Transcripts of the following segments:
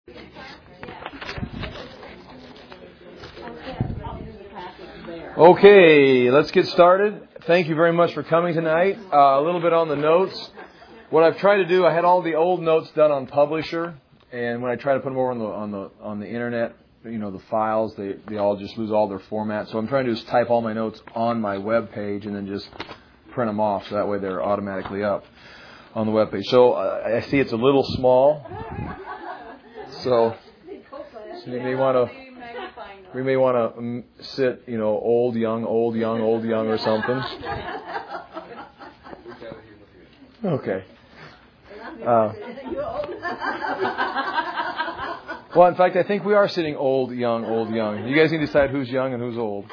Okay, let's get started. Thank you very much for coming tonight. A little bit on the notes. What I've tried to do, I had all the old notes done on Publisher, and when I try to put them over on the internet, the files, they all just lose all their format. So I'm trying to just type all my notes on my web page and then just print them off, so that way they're automatically up on the web page. So I see it's a little small, so you may want to. We may want to sit, old, young, or something. Okay. Well, in fact, I think we are sitting old, young. You guys can decide who's young and who's old.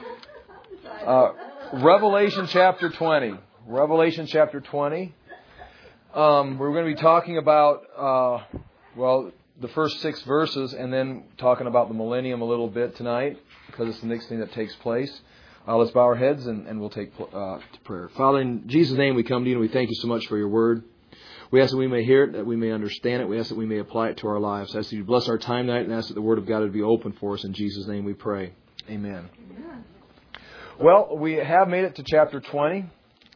Revelation chapter 20. Revelation chapter 20. We're going to be talking about, the first 6 verses, and then talking about the millennium a little bit tonight, because it's the next thing that takes place. Let's bow our heads and we'll take to prayer. Father, in Jesus' name we come to you and we thank you so much for your word. We ask that we may hear it, that we may understand it. We ask that we may apply it to our lives. I ask that you bless our time tonight and ask that the word of God would be open for us. In Jesus' name we pray. Amen. Well, we have made it to chapter 20.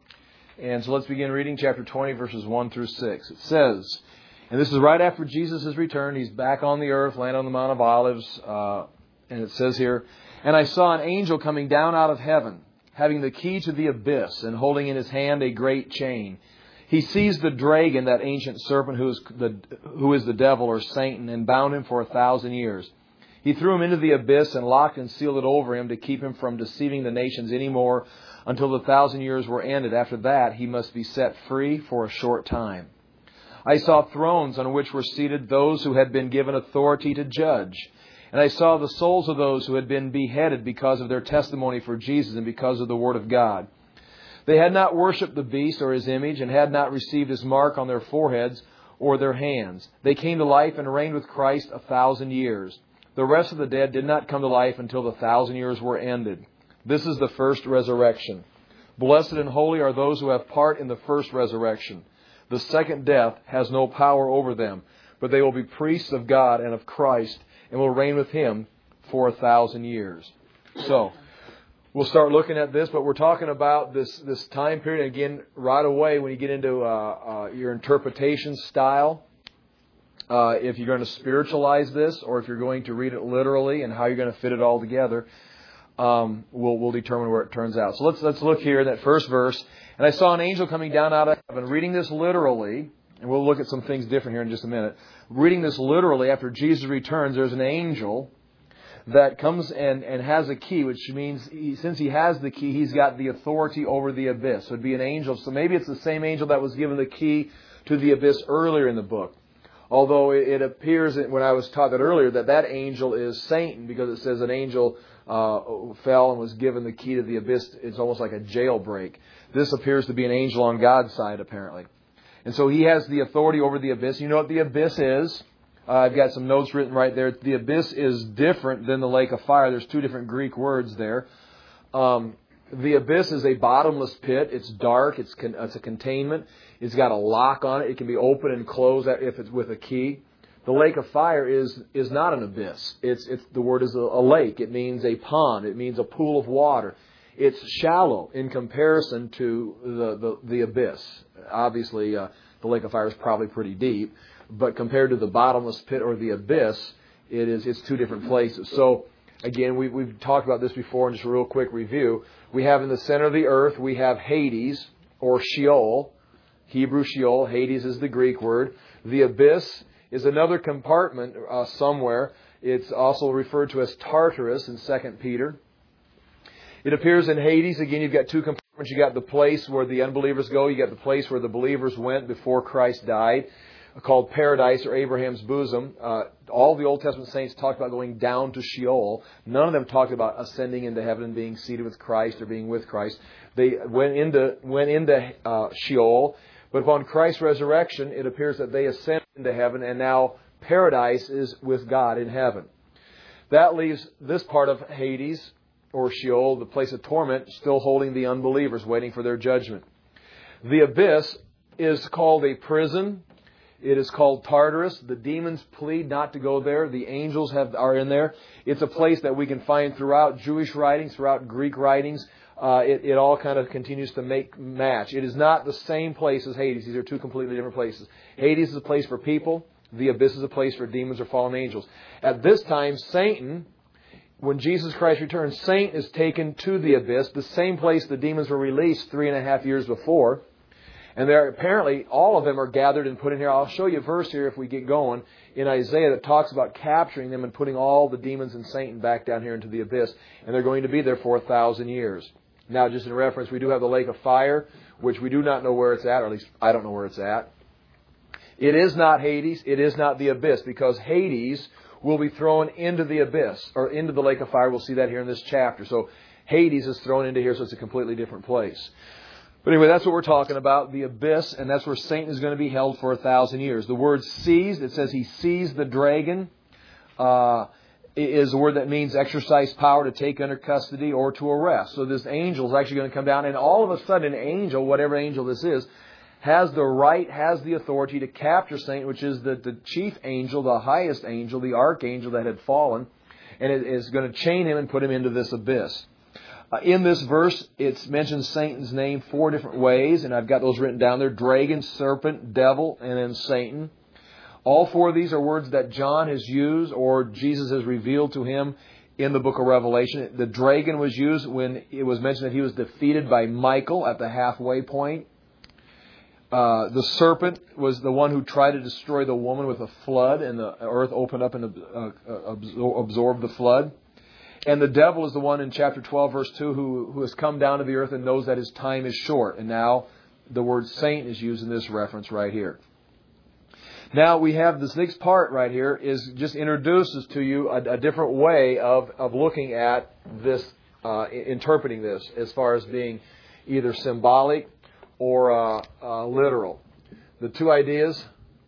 And so let's begin reading chapter 20, verses 1 through 6. It says, and this is right after Jesus has returned. He's back on the earth, landed on the Mount of Olives. And it says here, and I saw an angel coming down out of heaven, having the key to the abyss, and holding in his hand a great chain. He seized the dragon, that ancient serpent who is the devil or Satan, and bound him for 1,000 years. He threw him into the abyss and locked and sealed it over him to keep him from deceiving the nations any more until the 1,000 years were ended. After that, he must be set free for a short time. I saw thrones on which were seated those who had been given authority to judge. And I saw the souls of those who had been beheaded because of their testimony for Jesus and because of the word of God. They had not worshipped the beast or his image and had not received his mark on their foreheads or their hands. They came to life and reigned with Christ 1,000 years. The rest of the dead did not come to life until the 1,000 years were ended. This is the first resurrection. Blessed and holy are those who have part in the first resurrection. The second death has no power over them, but they will be priests of God and of Christ and will reign with Him for 1,000 years. So, we'll start looking at this, but we're talking about this time period. Again, right away when you get into your interpretation style, if you're going to spiritualize this or if you're going to read it literally and how you're going to fit it all together, we'll determine where it turns out. So let's look here in that first verse. And I saw an angel coming down out of heaven. Reading this literally, and we'll look at some things different here in just a minute. Reading this literally, after Jesus returns, there's an angel that comes and has a key, which means since he has the key, he's got the authority over the abyss. So it'd be an angel. So maybe it's the same angel that was given the key to the abyss earlier in the book. Although it appears, when I was taught that earlier, that angel is Satan, because it says an angel fell and was given the key to the abyss. It's almost like a jailbreak. This appears to be an angel on God's side, apparently. And so he has the authority over the abyss. You know what the abyss is? I've got some notes written right there. The abyss is different than the lake of fire. There's 2 different Greek words there. The abyss is a bottomless pit. It's dark. It's a containment. It's got a lock on it. It can be open and closed if it's with a key. The lake of fire is not an abyss. The word is a lake. It means a pond. It means a pool of water. It's shallow in comparison to the abyss. Obviously, the lake of fire is probably pretty deep, but compared to the bottomless pit or the abyss, it's 2 different places. So again, we've talked about this before, and just a real quick review. We have in the center of the earth, we have Hades or Sheol, Hebrew Sheol. Hades is the Greek word. The abyss is another compartment somewhere. It's also referred to as Tartarus in 2 Peter. It appears in Hades. Again, you've got 2 compartments. You've got the place where the unbelievers go. You've got the place where the believers went before Christ died, called paradise or Abraham's bosom. All the Old Testament saints talked about going down to Sheol. None of them talked about ascending into heaven and being seated with Christ or being with Christ. They went into Sheol, but upon Christ's resurrection, it appears that they ascended into heaven, and now paradise is with God in heaven. That leaves this part of Hades, or Sheol, the place of torment, still holding the unbelievers, waiting for their judgment. The abyss is called a prison. It is called Tartarus. The demons plead not to go there. The angels are in there. It's a place that we can find throughout Jewish writings, throughout Greek writings. It all kind of continues to match. It is not the same place as Hades. These are two completely different places. Hades is a place for people. The abyss is a place for demons or fallen angels. At this time, Satan, when Jesus Christ returns, Satan is taken to the abyss, the same place the demons were released 3.5 years before. And there, apparently, all of them are gathered and put in here. I'll show you a verse here if we get going in Isaiah that talks about capturing them and putting all the demons and Satan back down here into the abyss. And they're going to be there for 1,000 years. Now, just in reference, we do have the lake of fire, which we do not know where it's at, or at least I don't know where it's at. It is not Hades. It is not the abyss, because Hades will be thrown into the abyss, or into the lake of fire. We'll see that here in this chapter. So Hades is thrown into here, so it's a completely different place. But anyway, that's what we're talking about, the abyss, and that's where Satan is going to be held for 1,000 years. The word seized, it says he seized the dragon, is a word that means exercise power to take under custody or to arrest. So this angel is actually going to come down, and all of a sudden an angel, whatever angel this is, has the right, has the authority to capture Satan, which is the chief angel, the highest angel, the archangel that had fallen, and it is going to chain him and put him into this abyss. In this verse, it mentions Satan's name 4 different ways, and I've got those written down there: dragon, serpent, devil, and then Satan. All 4 of these are words that John has used or Jesus has revealed to him in the book of Revelation. The dragon was used when it was mentioned that he was defeated by Michael at the halfway point. The serpent was the one who tried to destroy the woman with a flood, and the earth opened up and absorbed the flood. And the devil is the one in chapter 12, verse 2, who has come down to the earth and knows that his time is short. And now the word saint is used in this reference right here. Now we have this next part right here is just introduces to you a different way of looking at this, interpreting this as far as being either symbolic or literal. The 2 ideas,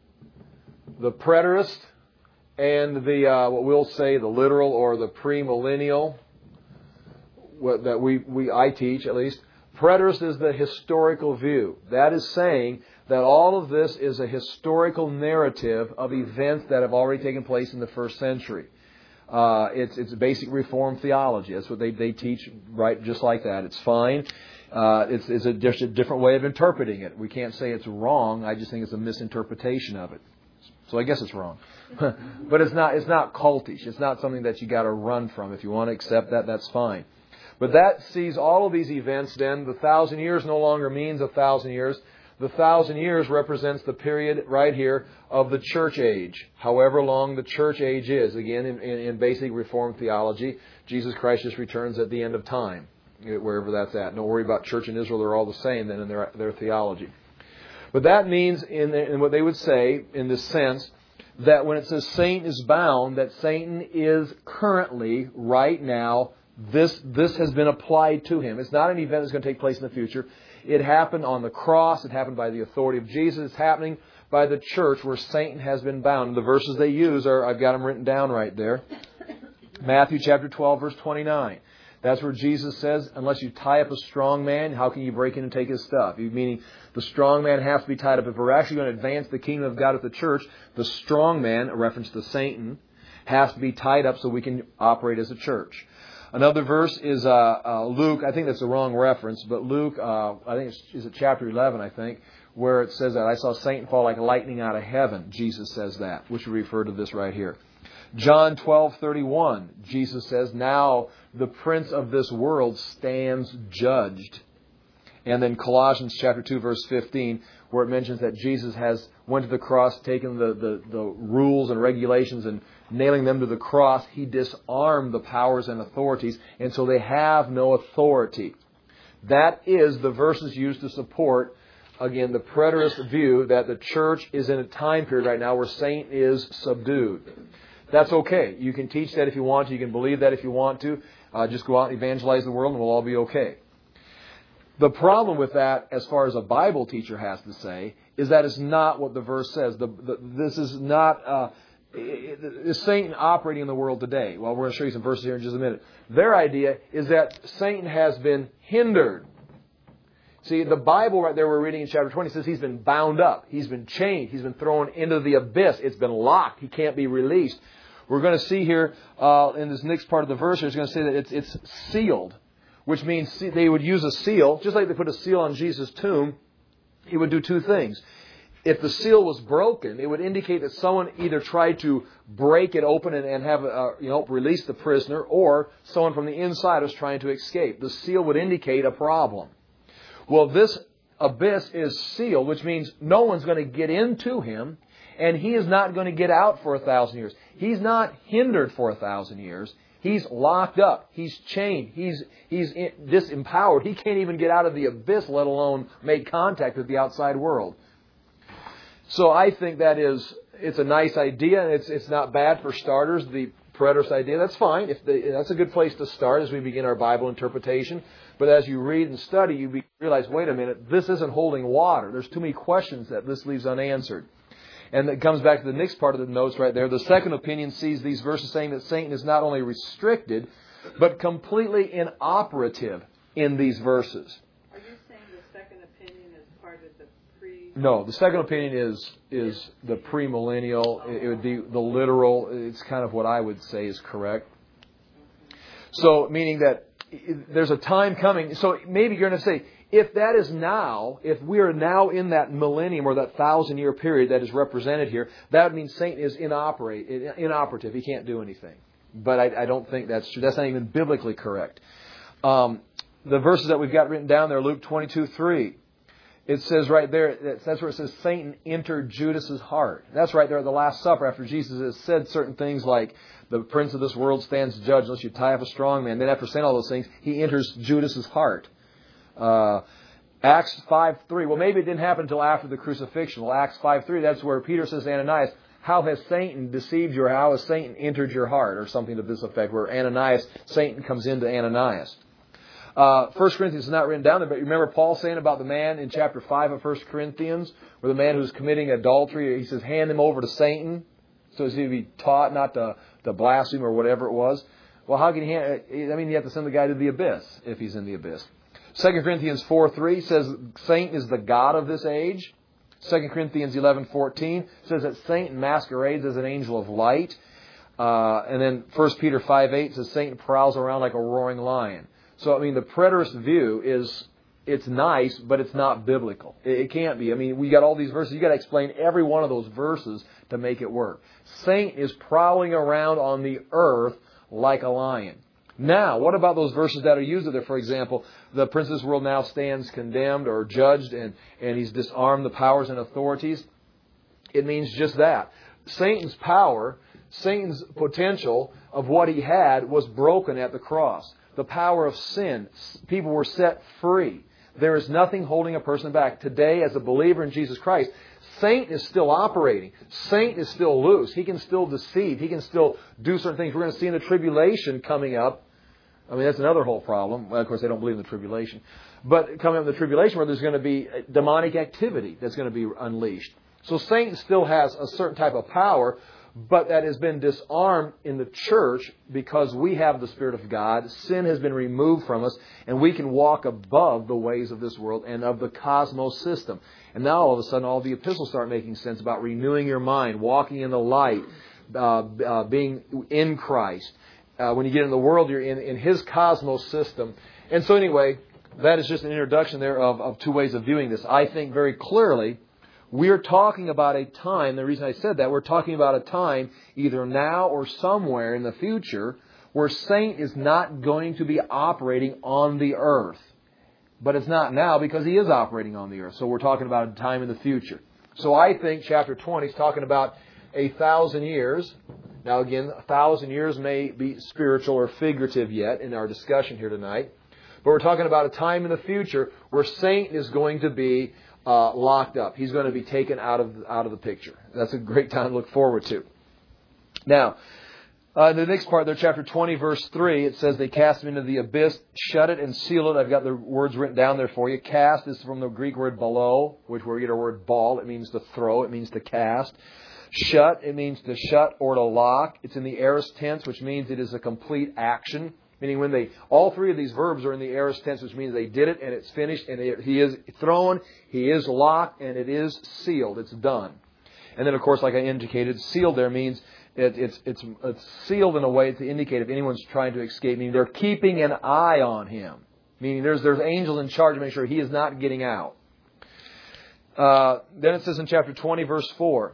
the preterist and the what we'll say the literal or the premillennial, that I teach at least. Preterist is the historical view. That is saying that all of this is a historical narrative of events that have already taken place in the first century. It's basic Reformed theology. That's what they teach, right? Just like that. It's fine. It's a different way of interpreting it. We can't say it's wrong. I just think it's a misinterpretation of it. So I guess it's wrong. But it's not cultish. It's not something that you got to run from. If you want to accept that, that's fine. But that sees all of these events then. The 1,000 years no longer means 1,000 years. The 1,000 years represents the period right here of the church age. However long the church age is. Again, in basic Reformed theology, Jesus Christ just returns at the end of time, wherever that's at. Don't worry about church in Israel. They're all the same then in their theology. But that means, in what they would say, in this sense, that when it says Satan is bound, that Satan is currently, right now, this has been applied to him. It's not an event that's going to take place in the future. It happened on the cross. It happened by the authority of Jesus. It's happening by the church where Satan has been bound. And the verses they use are, I've got them written down right there. Matthew chapter 12, verse 29. That's where Jesus says, unless you tie up a strong man, how can you break in and take his stuff? Meaning the strong man has to be tied up. If we're actually going to advance the kingdom of God at the church, the strong man, a reference to Satan, has to be tied up so we can operate as a church. Another verse is Luke. I think that's the wrong reference, but Luke, I think it's chapter 11, I think, where it says that I saw Satan fall like lightning out of heaven. Jesus says that, which we refer to this right here. John 12:31, Jesus says, now the prince of this world stands judged. And then Colossians chapter 2, verse 15, where it mentions that Jesus went to the cross, taken the rules and regulations and nailing them to the cross. He disarmed the powers and authorities, and so they have no authority. That is the verses used to support, again, the preterist view that the church is in a time period right now where Satan is subdued. That's okay. You can teach that if you want to. You can believe that if you want to. Just go out and evangelize the world and we'll all be okay. The problem with that, as far as a Bible teacher has to say, is that it's not what the verse says. This is not... is Satan operating in the world today? Well, we're going to show you some verses here in just a minute. Their idea is that Satan has been hindered. See, the Bible right there we're reading in chapter 20 says he's been bound up. He's been chained. He's been thrown into the abyss. It's been locked. He can't be released. We're going to see here in this next part of the verse, it's going to say that it's sealed, which means they would use a seal, just like they put a seal on Jesus' tomb. He would do two things. If the seal was broken, it would indicate that someone either tried to break it open and have release the prisoner, or someone from the inside was trying to escape. The seal would indicate a problem. Well, this abyss is sealed, which means no one's going to get into him, and he is not going to get out for 1,000 years. He's not hindered for 1,000 years. He's locked up. He's chained. He's disempowered. He can't even get out of the abyss, let alone make contact with the outside world. So I think it's a nice idea. It's not bad for starters. The preterist idea, that's fine. That's a good place to start as we begin our Bible interpretation. But as you read and study, you realize, wait a minute, this isn't holding water. There's too many questions that this leaves unanswered. And it comes back to the next part of the notes right there. The second opinion sees these verses saying that Satan is not only restricted, but completely inoperative in these verses. Are you saying the second opinion is part of the No, the second opinion is the premillennial. It would be the literal. It's kind of what I would say is correct. So, meaning that there's a time coming. So maybe you're going to say, if that is now, if we are now in that millennium or that 1,000-year period that is represented here, that would mean Satan is inoperative. He can't do anything. But I don't think that's true. That's not even biblically correct. The verses that we've got written down there, Luke 22:3. It says right there, that's where it says Satan entered Judas's heart. That's right there at the Last Supper after Jesus has said certain things like, the prince of this world stands judge unless you tie up a strong man. Then after saying all those things, he enters Judas's heart. Acts 5:3. Well, maybe it didn't happen until after the crucifixion. Well, Acts 5:3, that's where Peter says to Ananias, how has Satan deceived you, or how has Satan entered your heart? Or something to this effect, where Satan comes into Ananias. 1 Corinthians is not written down there, but remember Paul saying about the man in chapter 5 of 1 Corinthians, where the man who's committing adultery, he says, hand him over to Satan, so as he be taught not to blaspheme or whatever it was. Well, how can you have to send the guy to the abyss if he's in the abyss. 2 Corinthians 4:3 says Satan is the god of this age. 2 Corinthians 11:14 says that Satan masquerades as an angel of light. And then 1 Peter 5:8 says Satan prowls around like a roaring lion. So, the preterist view is, it's nice, but it's not biblical. It can't be. We got all these verses. You got to explain every one of those verses to make it work. Satan is prowling around on the earth like a lion. Now, what about those verses that are used there? For example, the prince of this world now stands condemned or judged, and he's disarmed the powers and authorities. It means just that. Satan's power, Satan's potential of what he had was broken at the cross. The power of sin. People were set free. There is nothing holding a person back. Today, as a believer in Jesus Christ, Satan is still operating. Satan is still loose. He can still deceive. He can still do certain things. We're going to see in the tribulation coming up. That's another whole problem. Well, of course, they don't believe in the tribulation. But coming up in the tribulation where there's going to be demonic activity that's going to be unleashed. So Satan still has a certain type of power, but that has been disarmed in the church because we have the Spirit of God. Sin has been removed from us, and we can walk above the ways of this world and of the cosmos system. And now all of a sudden all the epistles start making sense about renewing your mind, walking in the light, being in Christ. When you get in the world, you're in His cosmos system. And so anyway, that is just an introduction there of two ways of viewing this. I think very clearly we're talking about a time, the reason I said that, we're talking about a time either now or somewhere in the future where Satan is not going to be operating on the earth. But it's not now because he is operating on the earth. So we're talking about a time in the future. So I think chapter 20 is talking about 1,000 years. Now again, 1,000 years may be spiritual or figurative yet in our discussion here tonight. But we're talking about a time in the future where Satan is going to be locked up. He's going to be taken out of the picture. That's a great time to look forward to. Now, the next part there, chapter 20, verse 3, it says they cast him into the abyss, shut it and seal it. I've got the words written down there for you. Cast is from the Greek word balo, which we get our word ball. It means to throw. It means to cast. Shut, it means to shut or to lock. It's in the aorist tense, which means it is a complete action. Meaning when all three of these verbs are in the aorist tense, which means they did it and it's finished, and he is thrown, he is locked, and it is sealed. It's done. And then, of course, like I indicated, sealed there means it's sealed in a way to indicate if anyone's trying to escape, meaning they're keeping an eye on him. Meaning there's angels in charge to make sure he is not getting out. Then it says in chapter 20, verse 4.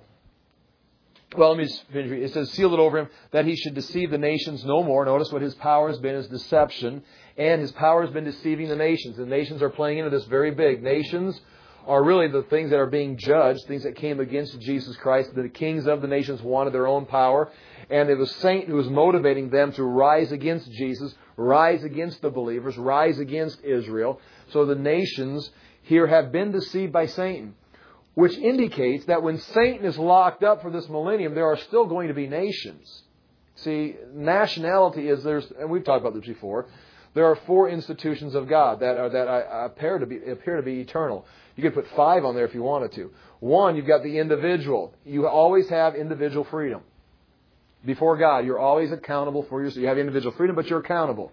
Well, let me just finish. It says, sealed it over him that he should deceive the nations no more. Notice what his power has been is deception. And his power has been deceiving the nations. The nations are playing into this very big. Nations are really the things that are being judged, things that came against Jesus Christ. The kings of the nations wanted their own power. And it was Satan who was motivating them to rise against Jesus, rise against the believers, rise against Israel. So the nations here have been deceived by Satan, which indicates that when Satan is locked up for this millennium, there are still going to be nations. See, nationality is, and we've talked about this before, there are 4 institutions of God that appear to be eternal. You could put 5 on there if you wanted to. 1, you've got the individual. You always have individual freedom. Before God, you're always accountable for yourself. You have individual freedom, but you're accountable.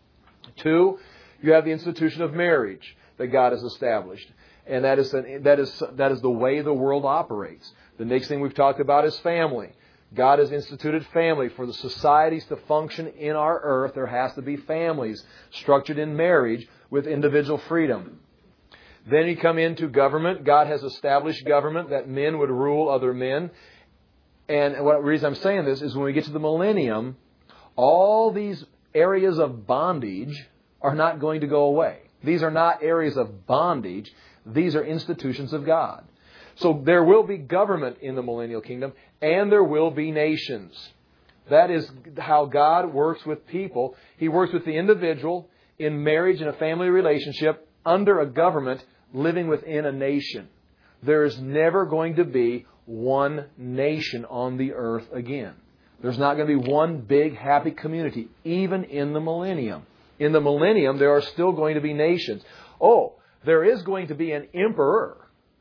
2, you have the institution of marriage that God has established. And that is the way the world operates. The next thing we've talked about is family. God has instituted family. For the societies to function in our earth, there has to be families structured in marriage with individual freedom. Then you come into government. God has established government that men would rule other men. And the reason I'm saying this is when we get to the millennium, all these areas of bondage are not going to go away. These are not areas of bondage. These are institutions of God. So there will be government in the millennial kingdom, and there will be nations. That is how God works with people. He works with the individual in marriage and a family relationship under a government living within a nation. There is never going to be one nation on the earth again. There's not going to be one big happy community, even in the millennium. In the millennium, there are still going to be nations. There is going to be an emperor,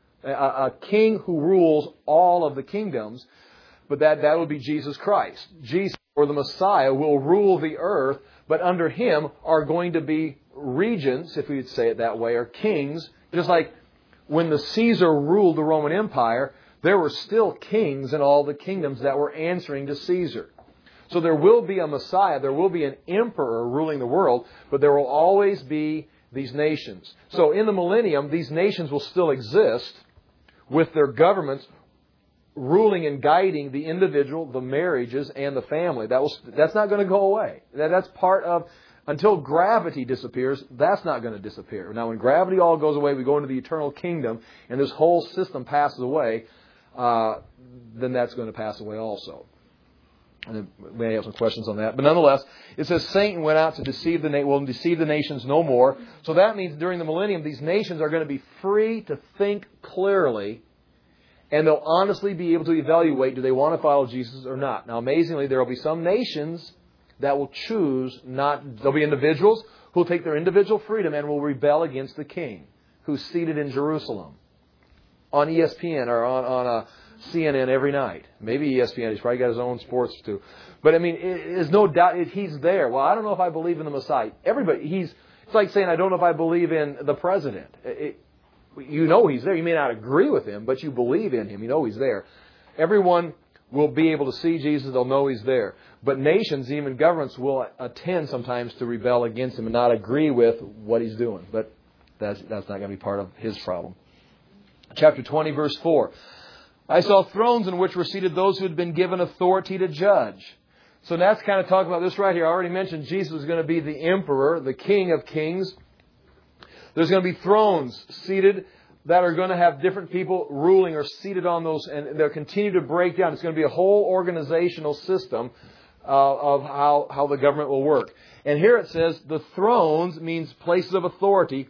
a king who rules all of the kingdoms, but that will be Jesus Christ. Jesus, or the Messiah, will rule the earth, but under Him are going to be regents, if we would say it that way, or kings. Just like when the Caesar ruled the Roman Empire, there were still kings in all the kingdoms that were answering to Caesar. So there will be a Messiah, there will be an emperor ruling the world, but there will always be these nations. So in the millennium, these nations will still exist with their governments ruling and guiding the individual, the marriages, and the family. That's not going to go away. That's part of, until gravity disappears, that's not going to disappear. Now when gravity all goes away, we go into the eternal kingdom, and this whole system passes away, then that's going to pass away also. And we may have some questions on that. But nonetheless, it says Satan went out to deceive the nations no more. So that means during the millennium, these nations are going to be free to think clearly, and they'll honestly be able to evaluate, do they want to follow Jesus or not? Now, amazingly, there will be some nations that will choose not. There'll be individuals who will take their individual freedom and will rebel against the king who's seated in Jerusalem on ESPN or on CNN every night. Maybe ESPN. He's probably got his own sports too. But I mean, there's no doubt he's there. Well, I don't know if I believe in the Messiah. It's like saying, I don't know if I believe in the president. You know he's there. You may not agree with him, but you believe in him. You know he's there. Everyone will be able to see Jesus. They'll know he's there. But nations, even governments, will tend sometimes to rebel against him and not agree with what he's doing. But that's not going to be part of his problem. Chapter 20, verse 4. I saw thrones in which were seated those who had been given authority to judge. So that's kind of talking about this right here. I already mentioned Jesus is going to be the emperor, the king of kings. There's going to be thrones seated that are going to have different people ruling or seated on those, and they'll continue to break down. It's going to be a whole organizational system of how the government will work. And here it says the thrones means places of authority.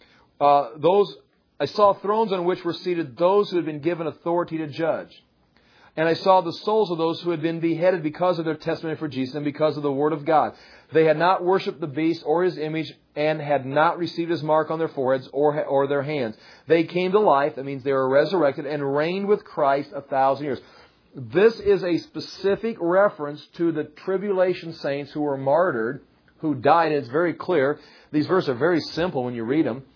I saw thrones on which were seated those who had been given authority to judge. And I saw the souls of those who had been beheaded because of their testimony for Jesus and because of the Word of God. They had not worshipped the beast or his image and had not received his mark on their foreheads or their hands. They came to life, that means they were resurrected, and reigned with Christ 1,000 years. This is a specific reference to the tribulation saints who were martyred, who died, and it's very clear. These verses are very simple when you read them.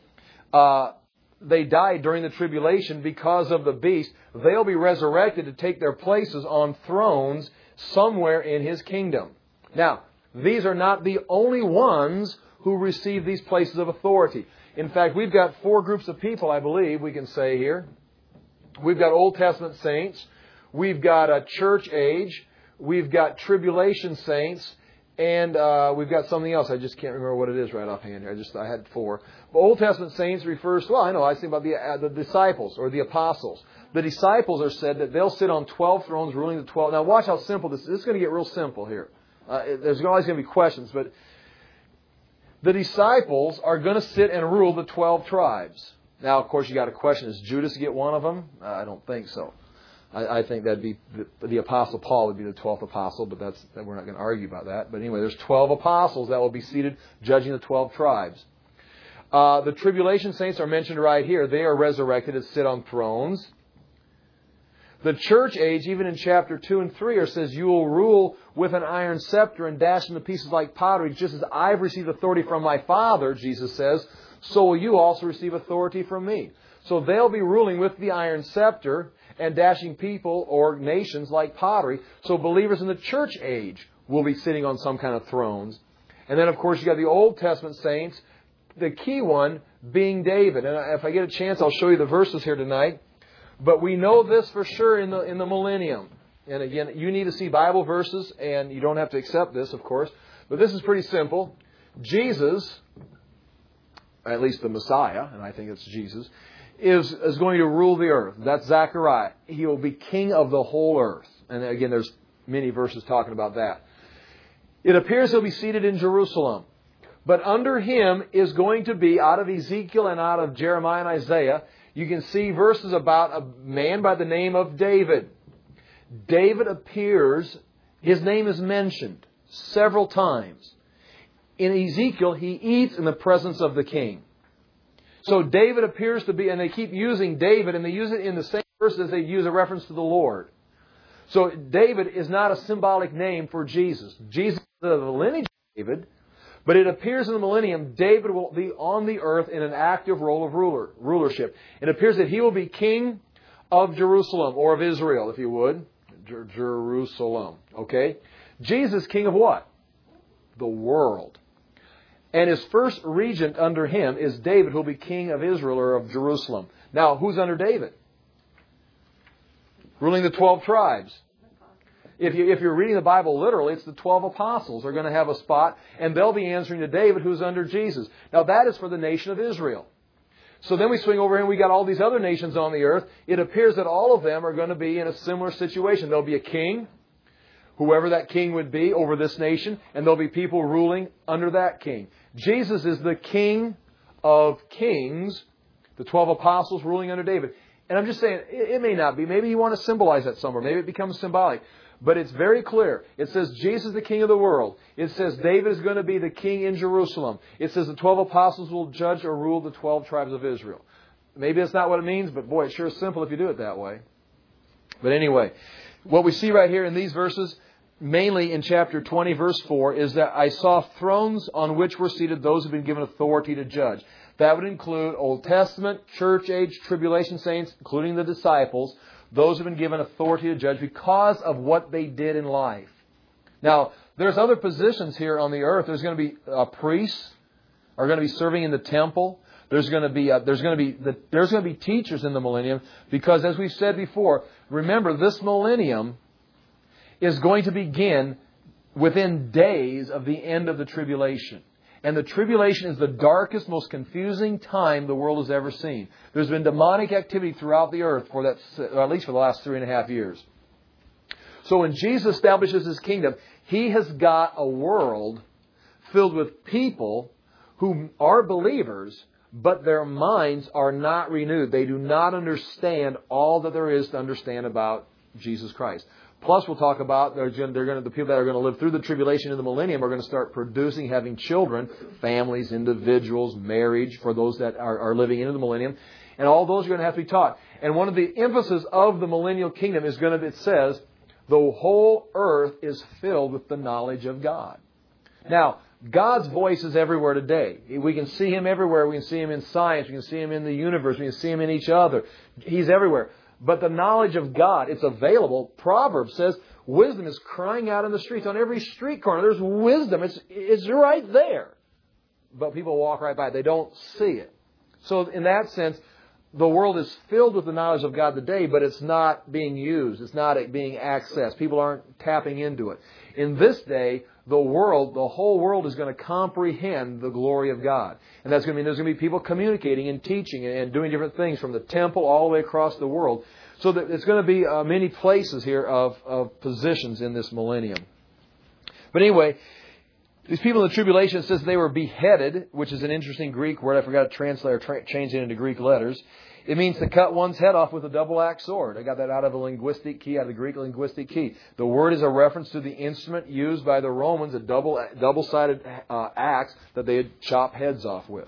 They died during the tribulation because of the beast. They'll be resurrected to take their places on thrones somewhere in His kingdom. Now, these are not the only ones who receive these places of authority. In fact, we've got 4 groups of people, I believe, we can say here. We've got Old Testament saints. We've got a church age. We've got tribulation saints. And we've got something else. I just can't remember what it is right offhand here. I had 4. But Old Testament saints refers to, I think about the disciples or the apostles. The disciples are said that they'll sit on 12 thrones ruling the 12. Now watch how simple this is. This is going to get real simple here. There's always going to be questions. But the disciples are going to sit and rule the 12 tribes. Now, of course, you got a question. Does Judas get one of them? I don't think so. I think that'd be the Apostle Paul would be the 12th apostle, but we're not going to argue about that. But anyway, there's 12 apostles that will be seated judging the 12 tribes. The tribulation saints are mentioned right here. They are resurrected to sit on thrones. The church age, even in chapter 2 and 3, says, you will rule with an iron scepter and dash into pieces like pottery, just as I've received authority from my Father, Jesus says, so will you also receive authority from me. So they'll be ruling with the iron scepter and dashing people or nations like pottery. So believers in the church age will be sitting on some kind of thrones. And then, of course, you got the Old Testament saints, the key one being David. And if I get a chance, I'll show you the verses here tonight. But we know this for sure in the millennium. And again, you need to see Bible verses, and you don't have to accept this, of course. But this is pretty simple. Jesus, at least the Messiah, and I think it's Jesus, is going to rule the earth. That's Zechariah. He will be king of the whole earth. And again, there's many verses talking about that. It appears he'll be seated in Jerusalem. But under him is going to be, out of Ezekiel and out of Jeremiah and Isaiah, you can see verses about a man by the name of David. David appears, his name is mentioned several times. In Ezekiel, he eats in the presence of the king. So David appears to be, and they keep using David, and they use it in the same verse as they use a reference to the Lord. So David is not a symbolic name for Jesus. Jesus is the lineage of David, but it appears in the millennium, David will be on the earth in an active role of rulership. It appears that he will be king of Jerusalem, or of Israel, if you would. Jerusalem. Okay? Jesus, king of what? The world. And his first regent under him is David, who will be king of Israel or of Jerusalem. Now, who's under David? Ruling the 12 tribes. If you're reading the Bible literally, it's the 12 apostles are going to have a spot, and they'll be answering to David, who's under Jesus. Now, that is for the nation of Israel. So then we swing over here and we got all these other nations on the earth. It appears that all of them are going to be in a similar situation. There'll be a king, whoever that king would be, over this nation, and there'll be people ruling under that king. Jesus is the King of Kings, the 12 apostles ruling under David. And I'm just saying, it may not be. Maybe you want to symbolize that somewhere. Maybe it becomes symbolic. But it's very clear. It says Jesus is the King of the world. It says David is going to be the King in Jerusalem. It says the 12 apostles will judge or rule the 12 tribes of Israel. Maybe that's not what it means, but boy, it sure is simple if you do it that way. But anyway, what we see right here in these verses, mainly in chapter 20, verse 4, is that I saw thrones on which were seated those who have been given authority to judge. That would include Old Testament, church age, tribulation saints, including the disciples. Those who have been given authority to judge because of what they did in life. Now, there's other positions here on the earth. There's going to be priests are going to be serving in the temple. There's going to be teachers in the millennium, because as we've said before, remember, this millennium is going to begin within days of the end of the tribulation. And the tribulation is the darkest, most confusing time the world has ever seen. There's been demonic activity throughout the earth for that, or at least for the last 3.5 years. So when Jesus establishes His kingdom, He has got a world filled with people who are believers, but their minds are not renewed. They do not understand all that there is to understand about Jesus Christ. Plus, we'll talk about the people that are going to live through the tribulation in the millennium are going to start producing, having children, families, individuals, marriage for those that are living into the millennium. And all those are going to have to be taught. And one of the emphasis of the millennial kingdom is going to, it says, the whole earth is filled with the knowledge of God. Now, God's voice is everywhere today. We can see Him everywhere. We can see Him in science. We can see Him in the universe. We can see Him in each other. He's everywhere. But the knowledge of God, it's available. Proverbs says wisdom is crying out in the streets. On every street corner, there's wisdom. It's right there. But people walk right by it. They don't see it. So in that sense, the world is filled with the knowledge of God today, but it's not being used. It's not being accessed. People aren't tapping into it. In this day, the whole world is going to comprehend the glory of God. And that's going to mean there's going to be people communicating and teaching and doing different things from the temple all the way across the world. So that it's going to be many places here of positions in this millennium. But anyway, these people in the tribulation, it says they were beheaded, which is an interesting Greek word. I forgot to translate or change it into Greek letters. It means to cut one's head off with a double-axe sword. I got that out of a linguistic key, out of the Greek linguistic key. The word is a reference to the instrument used by the Romans, a double-sided axe that they had chopped heads off with.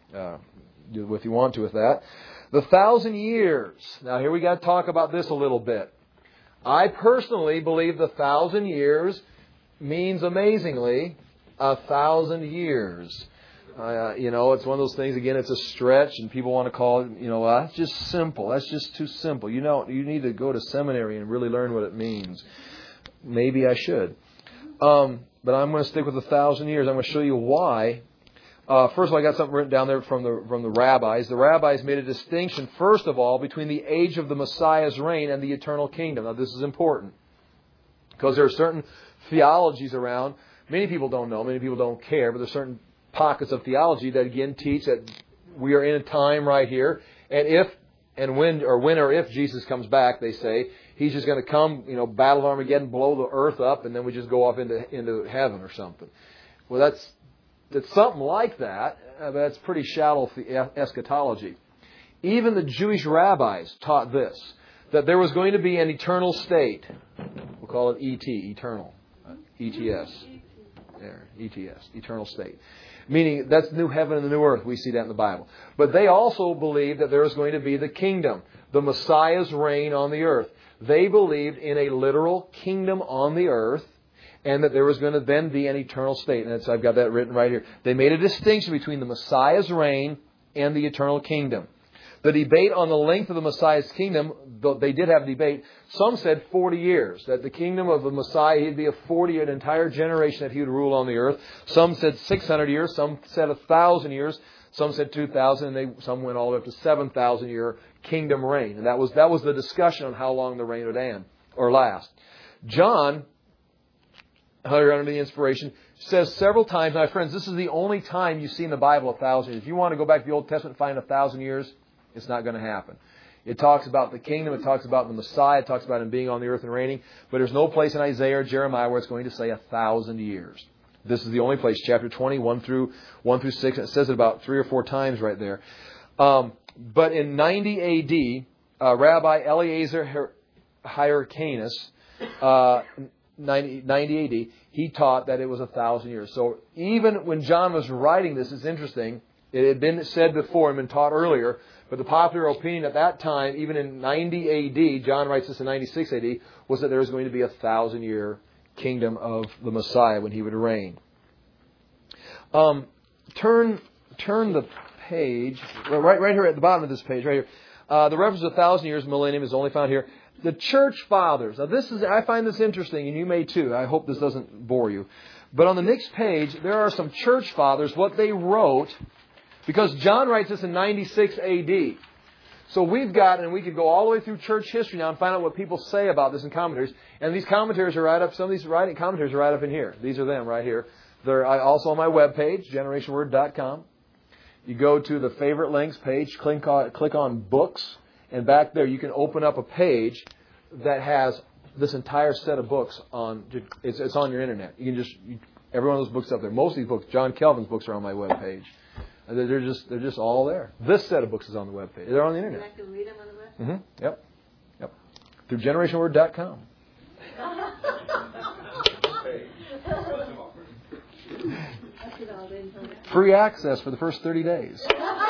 Do what you want to with that. The 1,000 years. Now here we got to talk about this a little bit. I personally believe the 1,000 years means amazingly 1,000 years. It's one of those things, again, it's a stretch and people want to call it, that's just simple. That's just too simple. You need to go to seminary and really learn what it means. Maybe I should. But I'm going to stick with 1,000 years. I'm going to show you why. First of all, I got something written down there from the rabbis. The rabbis made a distinction, first of all, between the age of the Messiah's reign and the eternal kingdom. Now, this is important because there are certain theologies around. Many people don't know. Many people don't care. But there's certain pockets of theology that, again, teach that we are in a time right here. And when or if Jesus comes back, they say, He's just going to come, battle Armageddon, blow the earth up, and then we just go off into heaven or something. Well, that's something like that. But that's pretty shallow eschatology. Even the Jewish rabbis taught this, that there was going to be an eternal state. We'll call it ET, eternal. ETS. There, ETS, eternal state. Meaning that's the new heaven and the new earth. We see that in the Bible. But they also believed that there was going to be the kingdom, the Messiah's reign on the earth. They believed in a literal kingdom on the earth, and that there was going to then be an eternal state. And I've got that written right here. They made a distinction between the Messiah's reign and the eternal kingdom. The debate on the length of the Messiah's kingdom, though they did have a debate, some said 40 years, that the kingdom of the Messiah, he'd be an entire generation that he would rule on the earth. Some said 600 years, some said 1,000 years, some said 2,000, and some went all the way up to 7,000 year kingdom reign. And that was the discussion on how long the reign would end or last. John, under the inspiration, says several times, my friends, this is the only time you see in the Bible 1,000 years. If you want to go back to the Old Testament and find 1,000 years, it's not going to happen. It talks about the kingdom. It talks about the Messiah. It talks about Him being on the earth and reigning. But there's no place in Isaiah or Jeremiah where it's going to say 1,000 years. This is the only place, chapter 20, 1 through 6. And it says it about 3 or 4 times right there. But in 90 A.D., Rabbi Eliezer Hyrcanus, 90 A.D., he taught that it was 1,000 years. So even when John was writing this, it's interesting. It had been said before and been taught earlier. But the popular opinion at that time, even in 90 A.D., John writes this in 96 A.D., was that there was going to be 1,000-year kingdom of the Messiah when He would reign. Turn the page, right here at the bottom of this page, right here. The reference to 1,000 years, millennium, is only found here. The church fathers. Now I find this interesting, and you may too. I hope this doesn't bore you. But on the next page, there are some church fathers, what they wrote. Because John writes this in 96 A.D. So we could go all the way through church history now and find out what people say about this in commentaries. And these commentaries are right up, some of these commentaries are right up in here. These are them right here. They're also on my webpage, generationword.com. You go to the favorite links page, click on books, and back there you can open up a page that has this entire set of books on, it's on your internet. You can every one of those books up there. Most of these books, John Calvin's books are on my webpage. They're just all there. This set of books is on the webpage. They're on the internet. And I can read them on the website? Mm-hmm. Yep. Through generationword.com. Free access for the first 30 days.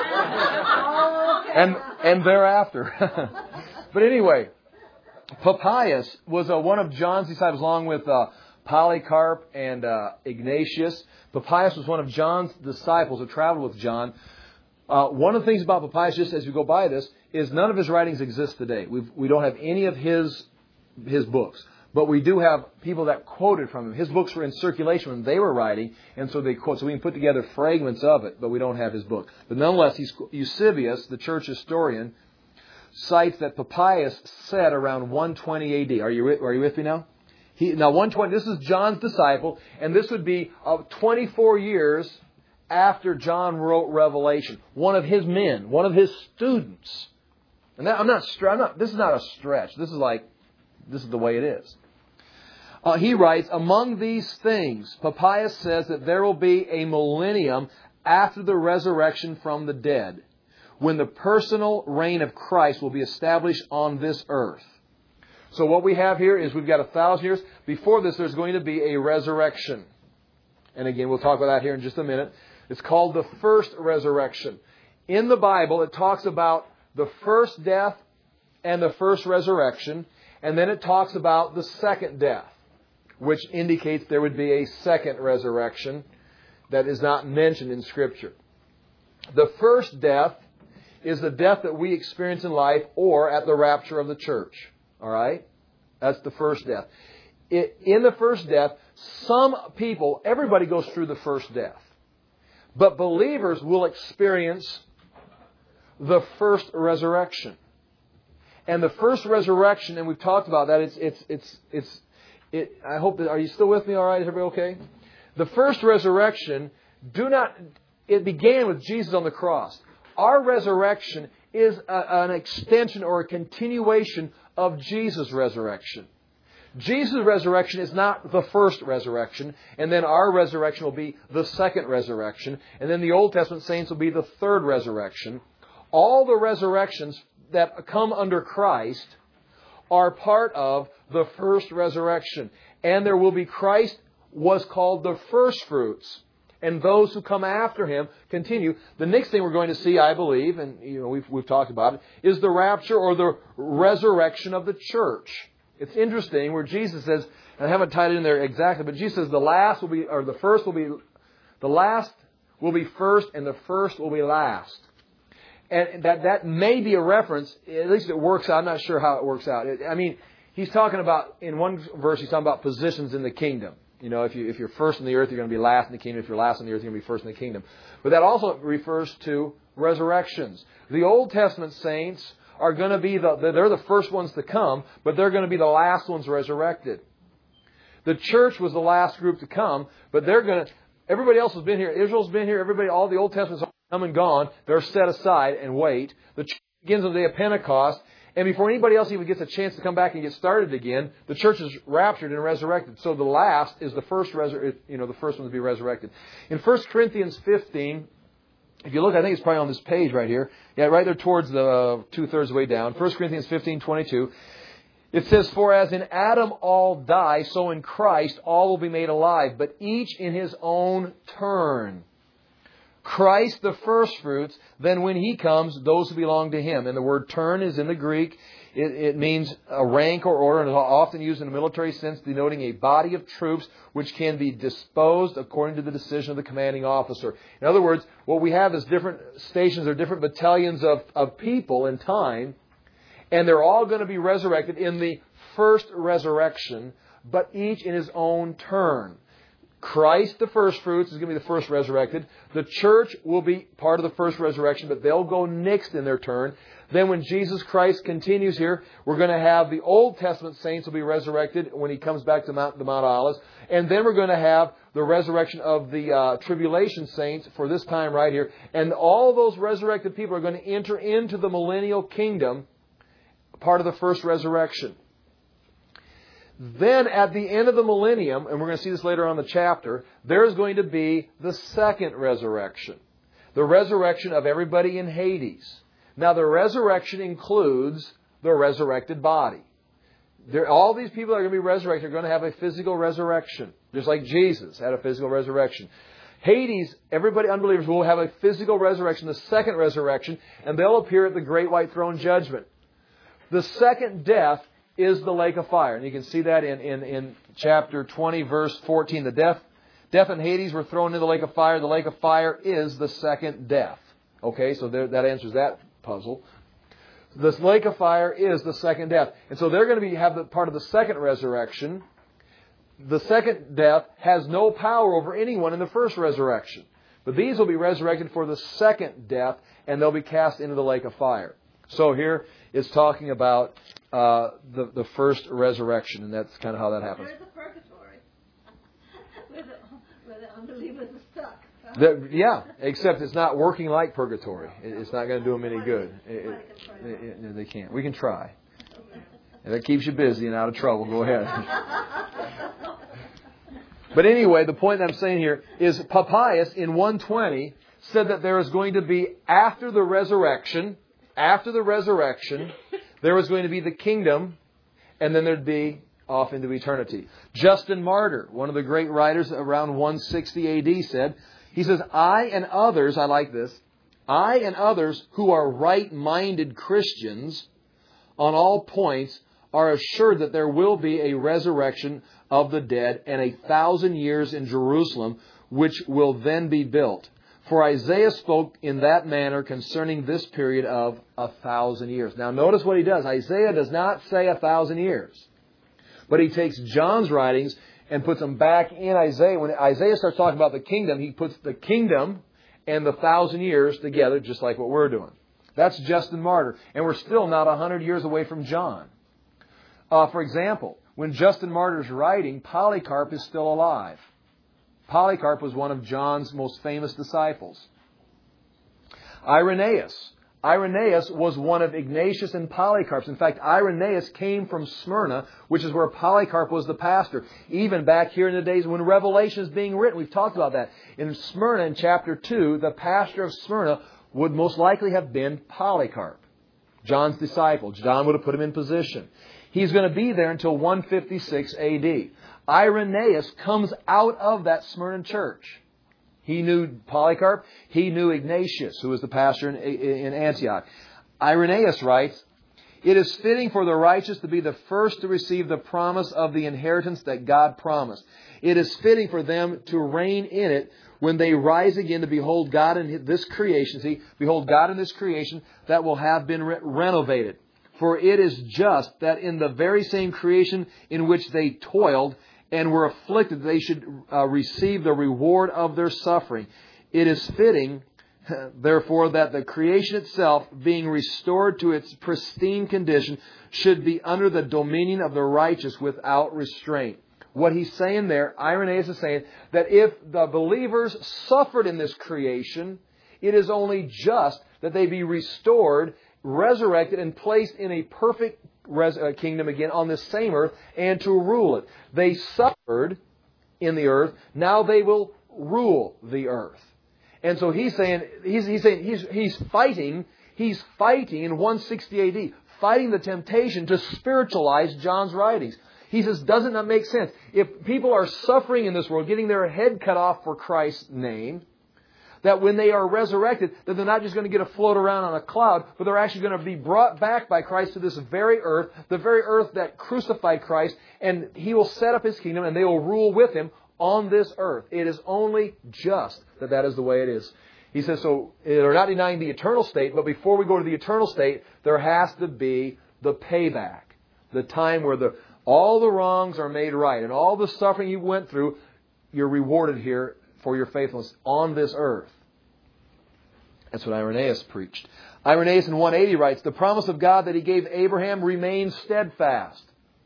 And thereafter. But anyway, Papias was one of John's disciples, along with Polycarp and Ignatius. Papias was one of John's disciples who traveled with John. One of the things about Papias, just as you go by this, is none of his writings exist today. We don't have any of his books. But we do have people that quoted from him. His books were in circulation when they were writing, and so they quote. So we can put together fragments of it, but we don't have his book. But nonetheless, Eusebius, the church historian, cites that Papias said around 120 A.D. Are you with me now? Now 120. This is John's disciple, and this would be 24 years after John wrote Revelation. One of his men, one of his students. And this is not a stretch. This is the way it is. He writes, among these things, Papias says that there will be a millennium after the resurrection from the dead, when the personal reign of Christ will be established on this earth. So what we have here is we've got 1,000 years. Before this, there's going to be a resurrection. And again, we'll talk about that here in just a minute. It's called the first resurrection. In the Bible, it talks about the first death and the first resurrection. And then it talks about the second death, which indicates there would be a second resurrection that is not mentioned in Scripture. The first death is the death that we experience in life or at the rapture of the church. All right? That's the first death. In the first death, some people, everybody goes through the first death. But believers will experience the first resurrection. And the first resurrection, and we've talked about that, I hope that, are you still with me all right? Is everybody okay? The first resurrection, it began with Jesus on the cross. Our resurrection is an extension or a continuation of Jesus' resurrection. Jesus' resurrection is not the first resurrection, and then our resurrection will be the second resurrection, and then the Old Testament saints will be the third resurrection. All the resurrections that come under Christ are part of the first resurrection. And there will be, Christ was called the first fruits. And those who come after Him continue. The next thing we're going to see, I believe, and we've talked about it, is the rapture or the resurrection of the church. It's interesting where Jesus says, and I haven't tied it in there exactly, but Jesus says the last will be first and the first will be last. And that may be a reference, at least it works out. I'm not sure how it works out. He's talking about, in one verse, he's talking about positions in the kingdom. If you're first in the earth, you're going to be last in the kingdom. If you're last in the earth, you're going to be first in the kingdom. But that also refers to resurrections. The Old Testament saints are going to be they're the first ones to come, but they're going to be the last ones resurrected. The church was the last group to come, but everybody else has been here. Israel's been here. All the Old Testament's come and gone. They're set aside and wait. The church begins on the day of Pentecost. And before anybody else even gets a chance to come back and get started again, the church is raptured and resurrected. So the last is the first the first one to be resurrected. In 1 Corinthians 15, if you look, I think it's probably on this page right here. Yeah, right there towards the 2/3 way down. 1 Corinthians 15:22. It says, for as in Adam all die, so in Christ all will be made alive, but each in his own turn. Christ the firstfruits, then when He comes, those who belong to Him. And the word turn is in the Greek. It means a rank or order, and is often used in a military sense, denoting a body of troops which can be disposed according to the decision of the commanding officer. In other words, what we have is different stations or different battalions of people in time, and they're all going to be resurrected in the first resurrection, but each in his own turn. Christ, the firstfruits, is going to be the first resurrected. The church will be part of the first resurrection, but they'll go next in their turn. Then when Jesus Christ continues here, we're going to have the Old Testament saints will be resurrected when He comes back to Mount Olives. And then we're going to have the resurrection of the tribulation saints for this time right here. And all those resurrected people are going to enter into the millennial kingdom, part of the first resurrection. Then at the end of the millennium, and we're going to see this later on in the chapter, there's going to be the second resurrection. The resurrection of everybody in Hades. Now the resurrection includes the resurrected body. All these people that are going to be resurrected are going to have a physical resurrection. Just like Jesus had a physical resurrection. Hades, everybody, unbelievers, will have a physical resurrection, the second resurrection, and they'll appear at the great white throne judgment. The second death is the lake of fire. And you can see that in chapter 20, verse 14. The death and Hades were thrown into the lake of fire. The lake of fire is the second death. Okay, so that answers that puzzle. This lake of fire is the second death. And so they're going to have the part of the second resurrection. The second death has no power over anyone in the first resurrection. But these will be resurrected for the second death, and they'll be cast into the lake of fire. So here it's talking about the first resurrection, and that's kind of how that happens. There is a purgatory where the unbelievers are stuck. Yeah, except it's not working like purgatory. It's not going to do them any good. They can't. We can try. If that keeps you busy and out of trouble, go ahead. But anyway, the point that I'm saying here is Papias in 120 said that there is going to be, after the resurrection, there was going to be the kingdom, and then there'd be off into eternity. Justin Martyr, one of the great writers around 160 AD, said, he says, I and others who are right-minded Christians on all points are assured that there will be a resurrection of the dead and 1,000 years in Jerusalem, which will then be built. For Isaiah spoke in that manner concerning this period of 1,000 years. Now notice what he does. Isaiah does not say 1,000 years. But he takes John's writings and puts them back in Isaiah. When Isaiah starts talking about the kingdom, he puts the kingdom and the 1,000 years together, just like what we're doing. That's Justin Martyr. And we're still not 100 years away from John. For example, when Justin Martyr's writing, Polycarp is still alive. Polycarp was one of John's most famous disciples. Irenaeus was one of Ignatius and Polycarp's. In fact, Irenaeus came from Smyrna, which is where Polycarp was the pastor. Even back here in the days when Revelation is being written, we've talked about that. In Smyrna, in chapter 2, the pastor of Smyrna would most likely have been Polycarp, John's disciple. John would have put him in position. He's going to be there until 156 AD. Irenaeus comes out of that Smyrna church. He knew Polycarp. He knew Ignatius, who was the pastor in Antioch. Irenaeus writes, it is fitting for the righteous to be the first to receive the promise of the inheritance that God promised. It is fitting for them to reign in it when they rise again to behold God in this creation. See, behold God in this creation that will have been renovated. For it is just that in the very same creation in which they toiled and were afflicted, they should receive the reward of their suffering. It is fitting, therefore, that the creation itself, being restored to its pristine condition, should be under the dominion of the righteous without restraint. What he's saying there, Irenaeus is saying, that if the believers suffered in this creation, it is only just that they be restored, resurrected, and placed in a perfect kingdom again on this same earth and to rule it. They suffered in the earth. Now they will rule the earth. And so he's saying he's fighting in 160 AD, fighting the temptation to spiritualize John's writings. He says, doesn't that make sense? If people are suffering in this world, getting their head cut off for Christ's name, that when they are resurrected, that they're not just going to get to float around on a cloud, but they're actually going to be brought back by Christ to this very earth, the very earth that crucified Christ, and He will set up His kingdom and they will rule with Him on this earth. It is only just that is the way it is. He says, so they're not denying the eternal state, but before we go to the eternal state, there has to be the payback, the time where all the wrongs are made right and all the suffering you went through, you're rewarded here for your faithfulness on this earth. That's what Irenaeus preached. Irenaeus in 180 writes, the promise of God that He gave Abraham remains steadfast.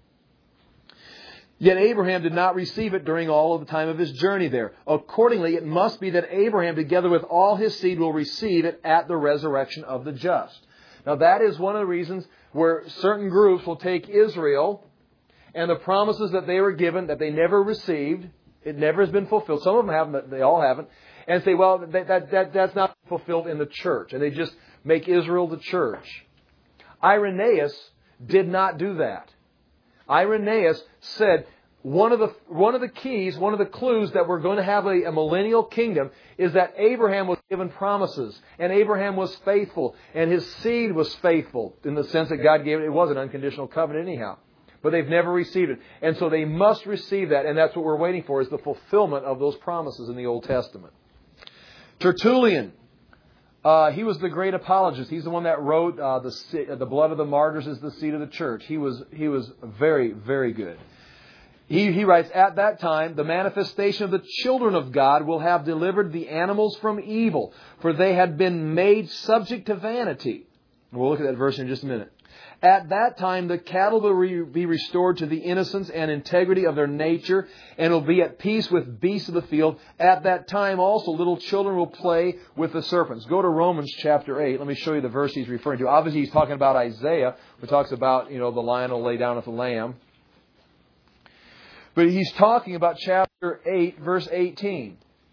Yet Abraham did not receive it during all of the time of his journey there. Accordingly, it must be that Abraham, together with all his seed, will receive it at the resurrection of the just. Now that is one of the reasons where certain groups will take Israel and the promises that they were given that they never received. It never has been fulfilled. Some of them haven't, but they all haven't. And say, well, that's not fulfilled in the church. And they just make Israel the church. Irenaeus did not do that. Irenaeus said one of the keys, one of the clues that we're going to have a millennial kingdom is that Abraham was given promises. And Abraham was faithful. And his seed was faithful in the sense that God gave it. It was an unconditional covenant anyhow. but they've never received it. And so they must receive that, and that's what we're waiting for, is the fulfillment of those promises in the Old Testament. Tertullian, he was the great apologist. He's the one that wrote the blood of the martyrs is the seed of the church. He was very, very good. He writes, at that time, the manifestation of the children of God will have delivered the animals from evil, for they had been made subject to vanity. We'll look at that verse in just a minute. At that time, the cattle will be restored to the innocence and integrity of their nature, and will be at peace with beasts of the field. At that time also, little children will play with the serpents. Go to Romans chapter 8. Let me show you the verse he's referring to. Obviously, he's talking about Isaiah, which talks about, the lion will lay down with the lamb. But he's talking about chapter 8, verse 18.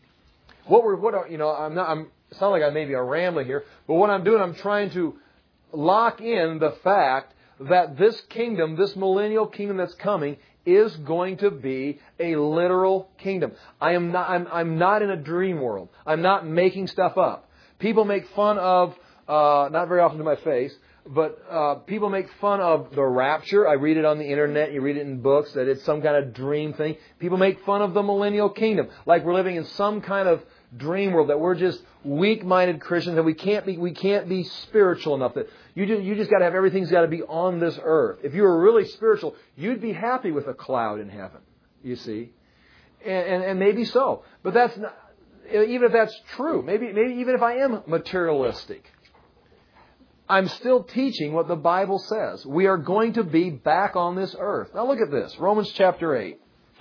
I'm sound like I may be a rambler here, but what I'm doing, I'm trying to lock in the fact that this kingdom, this millennial kingdom that's coming, is going to be a literal kingdom. I'm not in a dream world. I'm not making stuff up. People make fun of, not very often to my face, but people make fun of the rapture. I read it on the internet. You read it in books that it's some kind of dream thing. People make fun of the millennial kingdom, like we're living in some kind of dream world, that we're just weak-minded Christians and we can't be spiritual enough. That you just got to have everything's got to be on this earth. If you were really spiritual, you'd be happy with a cloud in heaven. You see, and maybe so, but that's not. Even if that's true, maybe even if I am materialistic, I'm still teaching what the Bible says. We are going to be back on this earth. Now look at this. Romans chapter 8.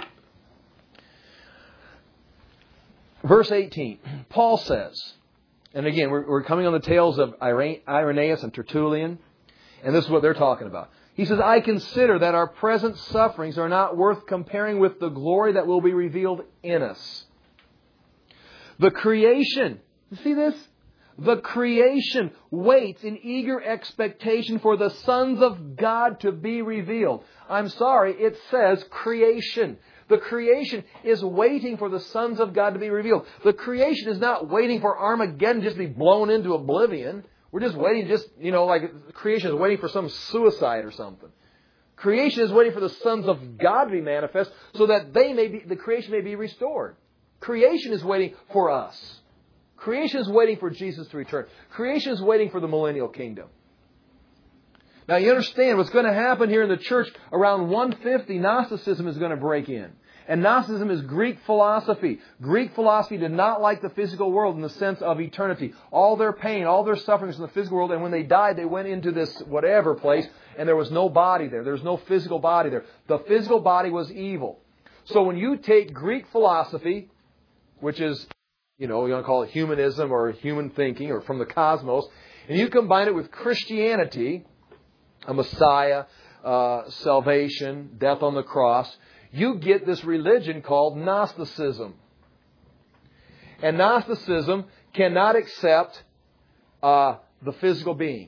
Verse 18. Paul says, and again, we're coming on the tails of Irenaeus and Tertullian, and this is what they're talking about. He says, I consider that our present sufferings are not worth comparing with the glory that will be revealed in us. The creation, you see this? The creation waits in eager expectation for the sons of God to be revealed. I'm sorry, it says creation. The creation is waiting for the sons of God to be revealed. The creation is not waiting for Armageddon just to be blown into oblivion. We're just waiting, like creation is waiting for some suicide or something. Creation is waiting for the sons of God to be manifest so that the creation may be restored. Creation is waiting for us. Creation is waiting for Jesus to return. Creation is waiting for the millennial kingdom. Now you understand what's going to happen here in the church. Around 150, Gnosticism is going to break in. And Gnosticism is Greek philosophy. Greek philosophy did not like the physical world in the sense of eternity. All their pain, all their sufferings in the physical world, and when they died, they went into this whatever place, and there was no body there. There was no physical body there. The physical body was evil. So when you take Greek philosophy, which is, you want to call it humanism or human thinking or from the cosmos, and you combine it with Christianity, a Messiah, salvation, death on the cross, you get this religion called Gnosticism. And Gnosticism cannot accept the physical being.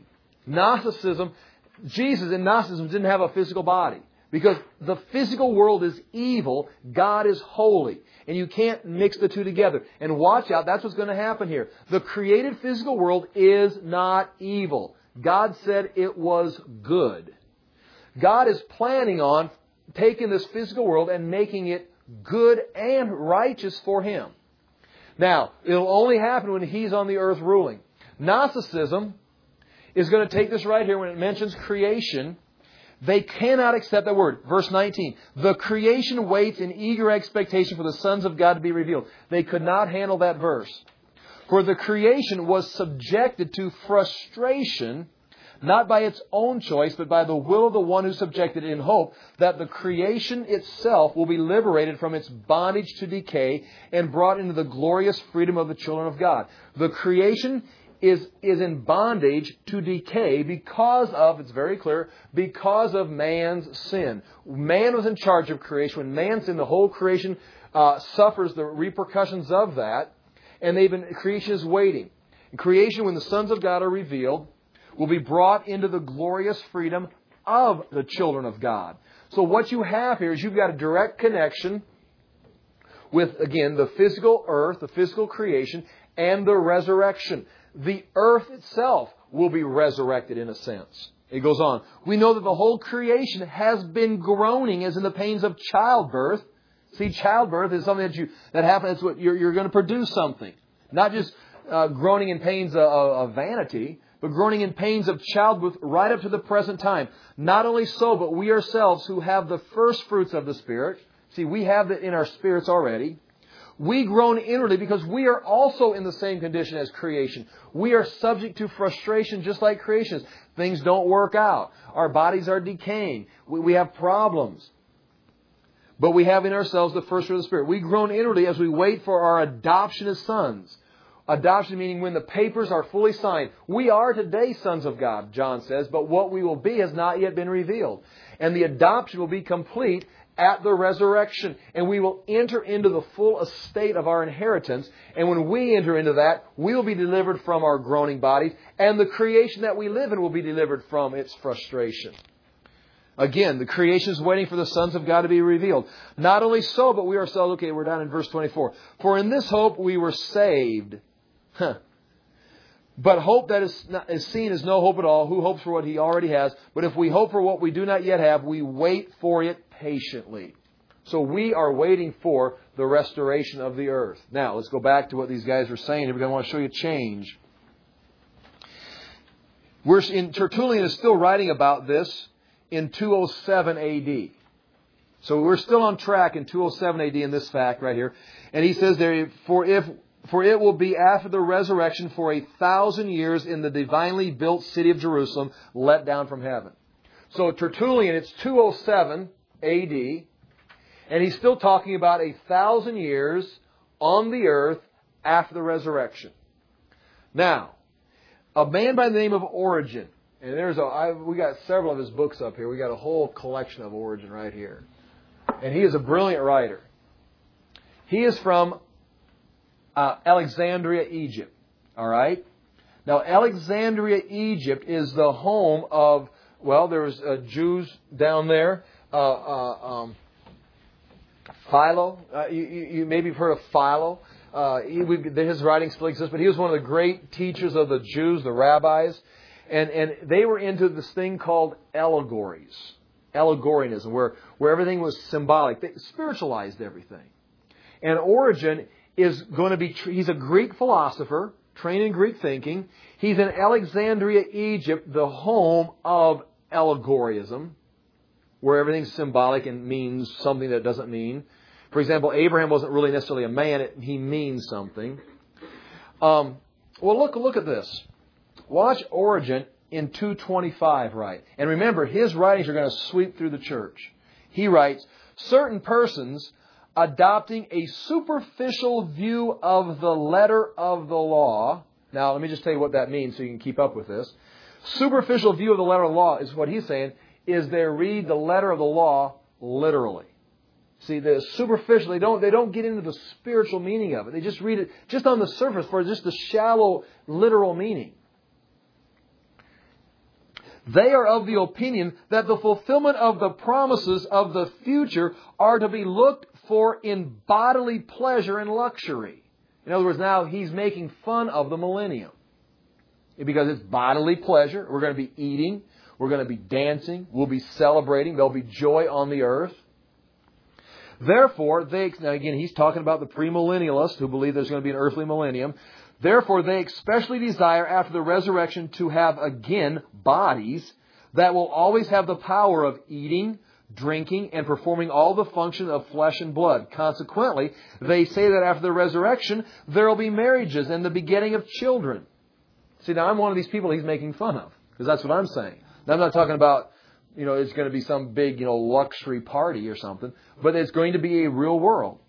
Jesus in Gnosticism didn't have a physical body. Because the physical world is evil, God is holy. And you can't mix the two together. And watch out, that's what's going to happen here. The created physical world is not evil. God said it was good. God is planning on taking this physical world and making it good and righteous for Him. Now, it'll only happen when He's on the earth ruling. Gnosticism is going to take this right here when it mentions creation. They cannot accept that word. Verse 19. The creation waits in eager expectation for the sons of God to be revealed. They could not handle that verse. For the creation was subjected to frustration, not by its own choice, but by the will of the one who subjected it, in hope that the creation itself will be liberated from its bondage to decay and brought into the glorious freedom of the children of God. The creation is in bondage to decay because of, it's very clear, because of man's sin. Man was in charge of creation. When man sinned, the whole creation suffers the repercussions of that. And creation is waiting. In creation, when the sons of God are revealed, will be brought into the glorious freedom of the children of God. So what you have here is you've got a direct connection with, again, the physical earth, the physical creation, and the resurrection. The earth itself will be resurrected in a sense. It goes on. We know that the whole creation has been groaning as in the pains of childbirth. See, childbirth is something that happens. It's what you're going to produce something. Not just groaning in pains of vanity, but groaning in pains of childbirth right up to the present time. Not only so, but we ourselves who have the first fruits of the Spirit. See, we have it in our spirits already. We groan inwardly because we are also in the same condition as creation. We are subject to frustration just like creation is. Things don't work out. Our bodies are decaying. We have problems. But we have in ourselves the first fruit of the Spirit. We groan inwardly as we wait for our adoption as sons. Adoption meaning when the papers are fully signed. We are today sons of God, John says, but what we will be has not yet been revealed. And the adoption will be complete at the resurrection. And we will enter into the full estate of our inheritance. And when we enter into that, we will be delivered from our groaning bodies. And the creation that we live in will be delivered from its frustration. Again, the creation is waiting for the sons of God to be revealed. Not only so, but we ourselves, okay, we're down in verse 24. For in this hope we were saved. But hope that is seen is no hope at all. Who hopes for what he already has? But if we hope for what we do not yet have, we wait for it patiently. So we are waiting for the restoration of the earth. Now, let's go back to what these guys were saying. We're going to want to show you change. Tertullian is still writing about this in 207 AD. So we're still on track in 207 AD in this fact right here. And he says there, For it will be after the resurrection for 1,000 years in the divinely built city of Jerusalem, let down from heaven. So Tertullian, it's 207 AD, and he's still talking about 1,000 years on the earth after the resurrection. Now, a man by the name of Origen, and we got several of his books up here. We got a whole collection of Origen right here. And he is a brilliant writer. He is from Alexandria, Egypt. All right? Now, Alexandria, Egypt is the home of, well, there was Jews down there. Philo. You maybe have heard of Philo. His writings still exist, but he was one of the great teachers of the Jews, the rabbis. And they were into this thing called allegories. Allegorianism, where everything was symbolic. They spiritualized everything. And Origen is going to be, he's a Greek philosopher, trained in Greek thinking. He's in Alexandria, Egypt, the home of allegorism, where everything's symbolic and means something that it doesn't mean. For example, Abraham wasn't really necessarily a man. He means something. Well, look at this. Watch Origen in 225 write. And remember, his writings are going to sweep through the church. He writes, certain persons adopting a superficial view of the letter of the law. Now, let me just tell you what that means so you can keep up with this. Superficial view of the letter of the law is what he's saying, is they read the letter of the law literally. See, the superficial, they don't get into the spiritual meaning of it. They just read it just on the surface for just the shallow, literal meaning. They are of the opinion that the fulfillment of the promises of the future are to be looked for in bodily pleasure and luxury. In other words, now he's making fun of the millennium. Because it's bodily pleasure. We're going to be eating. We're going to be dancing. We'll be celebrating. There'll be joy on the earth. Therefore, now again, he's talking about the premillennialists who believe there's going to be an earthly millennium. Therefore, they especially desire after the resurrection to have again bodies that will always have the power of eating, drinking, and performing all the functions of flesh and blood. Consequently, they say that after the resurrection, there will be marriages and the begetting of children. See, now I'm one of these people he's making fun of, because that's what I'm saying. Now, I'm not talking about, it's going to be some big, luxury party or something, but it's going to be a real world.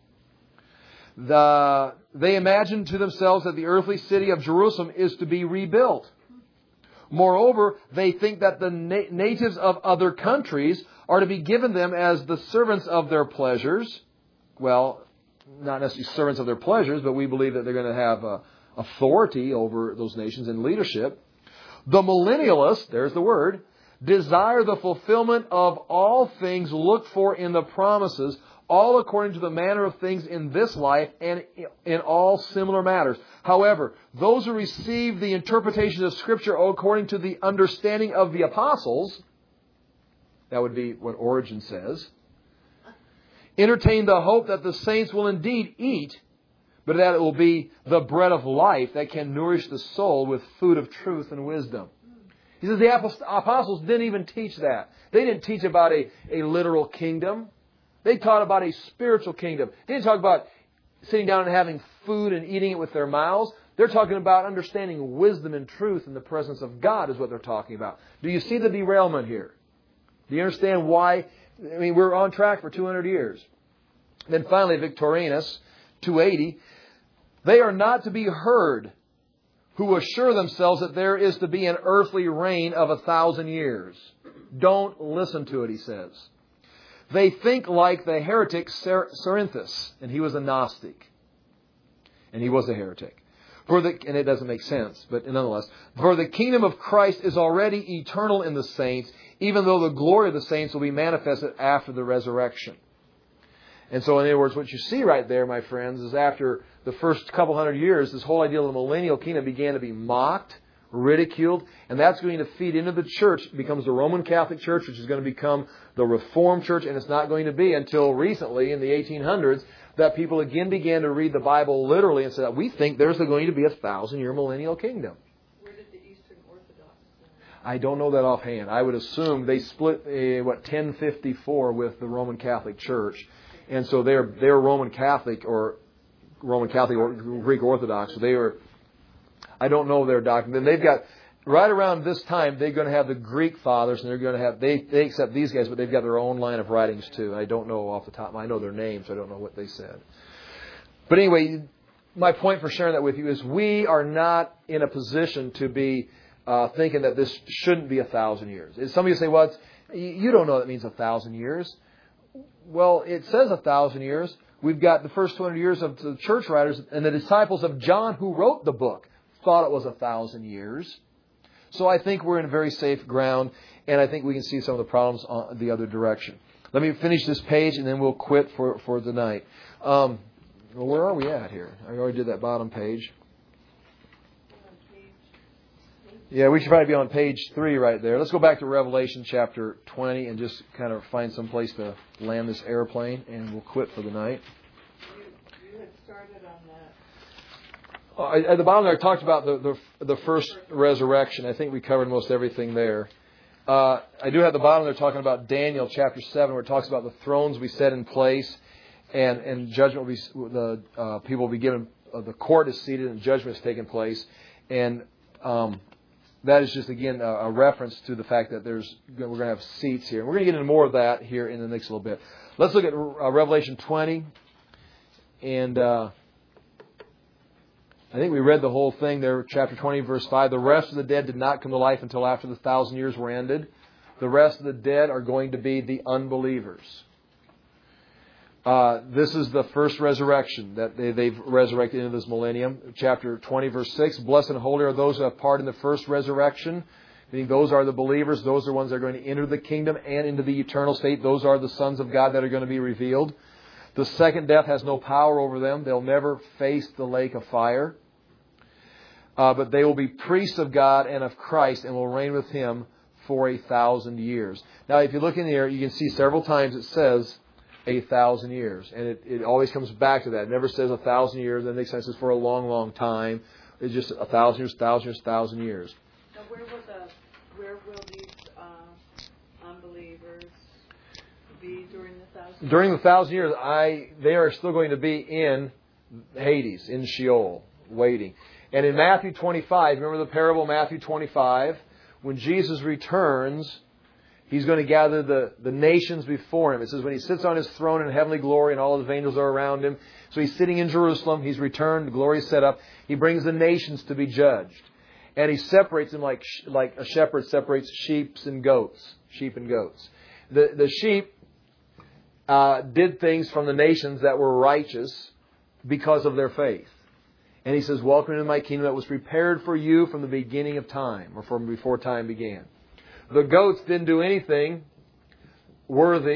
They imagine to themselves that the earthly city of Jerusalem is to be rebuilt. Moreover, they think that the natives of other countries are to be given them as the servants of their pleasures. Well, not necessarily servants of their pleasures, but we believe that they're going to have authority over those nations and leadership. The millennialists, there's the word, desire the fulfillment of all things looked for in the promises, all according to the manner of things in this life and in all similar matters. However, those who receive the interpretation of Scripture according to the understanding of the apostles, that would be what Origen says, entertain the hope that the saints will indeed eat, but that it will be the bread of life that can nourish the soul with food of truth and wisdom. He says the apostles didn't even teach that. They didn't teach about a literal kingdom. They taught about a spiritual kingdom. They didn't talk about sitting down and having food and eating it with their mouths. They're talking about understanding wisdom and truth in the presence of God is what they're talking about. Do you see the derailment here? Do you understand why? I mean, we're on track for 200 years. Then finally, Victorinus, 280, they are not to be heard who assure themselves that there is to be an earthly reign of 1,000 years. Don't listen to it, he says. They think like the heretic Cerinthus, and he was a Gnostic. And he was a heretic. And it doesn't make sense, but nonetheless. For the kingdom of Christ is already eternal in the saints, even though the glory of the saints will be manifested after the resurrection. And so, in other words, what you see right there, my friends, is after the first couple hundred years, this whole idea of the millennial kingdom began to be mocked, ridiculed, and that's going to feed into the church. It becomes the Roman Catholic Church, which is going to become the Reformed Church, and it's not going to be until recently, in the 1800s, that people again began to read the Bible literally and said, we think there's going to be a 1,000-year millennial kingdom. Where did the Eastern Orthodox? I don't know that offhand. I would assume they split 1054 with the Roman Catholic Church, and so they're Roman Catholic or Greek Orthodox. So they are. I don't know their doctrine. Then they've got right around this time they're going to have the Greek fathers, and they're going to have they accept these guys, but they've got their own line of writings too. I don't know off the top. I know their names. I don't know what they said. But anyway, my point for sharing that with you is we are not in a position to be thinking that this shouldn't be 1,000 years. Some of you say, well, you don't know that means 1,000 years. Well, it says 1,000 years. We've got the first 200 years of the church writers and the disciples of John who wrote the book thought it was 1,000 years. So I think we're in very safe ground, and I think we can see some of the problems on the other direction. Let me finish this page, and then we'll quit for the night. Well, where are we at here? I already did that bottom page. Yeah, we should probably be on page 3 right there. Let's go back to Revelation chapter 20 and just kind of find some place to land this airplane, and we'll quit for the night. You had started on that. At the bottom there, I talked about the first resurrection. I think we covered most everything there. I do have the bottom there talking about Daniel chapter 7, where it talks about the thrones will be set in place, and judgment will be the people will be given. The court is seated, and judgment is taking place, and that is just, again, a reference to the fact that we're going to have seats here. And we're going to get into more of that here in the next little bit. Let's look at Revelation 20. And I think we read the whole thing there, chapter 20, verse 5. The rest of the dead did not come to life until after the 1,000 years were ended. The rest of the dead are going to be the unbelievers. This is the first resurrection that they've resurrected into this millennium. Chapter 20, verse 6. Blessed and holy are those who have part in the first resurrection. Meaning those are the believers. Those are the ones that are going to enter the kingdom and into the eternal state. Those are the sons of God that are going to be revealed. The second death has no power over them. They'll never face the lake of fire. But they will be priests of God and of Christ and will reign with Him for 1,000 years. Now, if you look in here, you can see several times it says 1,000 years. And it always comes back to that. It never says 1,000 years. That makes sense. It's for a long, long time. It's just 1,000 years, 1,000 years, 1,000 years. Now, where will these unbelievers be during the 1,000 years? During the 1,000 years, they are still going to be in Hades, in Sheol, waiting. And in Matthew 25, remember the parable of Matthew 25? When Jesus returns, He's going to gather the nations before Him. It says when He sits on His throne in heavenly glory and all His angels are around Him. So He's sitting in Jerusalem. He's returned. The glory is set up. He brings the nations to be judged. And He separates them like a shepherd separates sheep and goats. The sheep did things from the nations that were righteous because of their faith. And He says, welcome into my kingdom that was prepared for you from the beginning of time, or from before time began. The goats didn't do anything worthy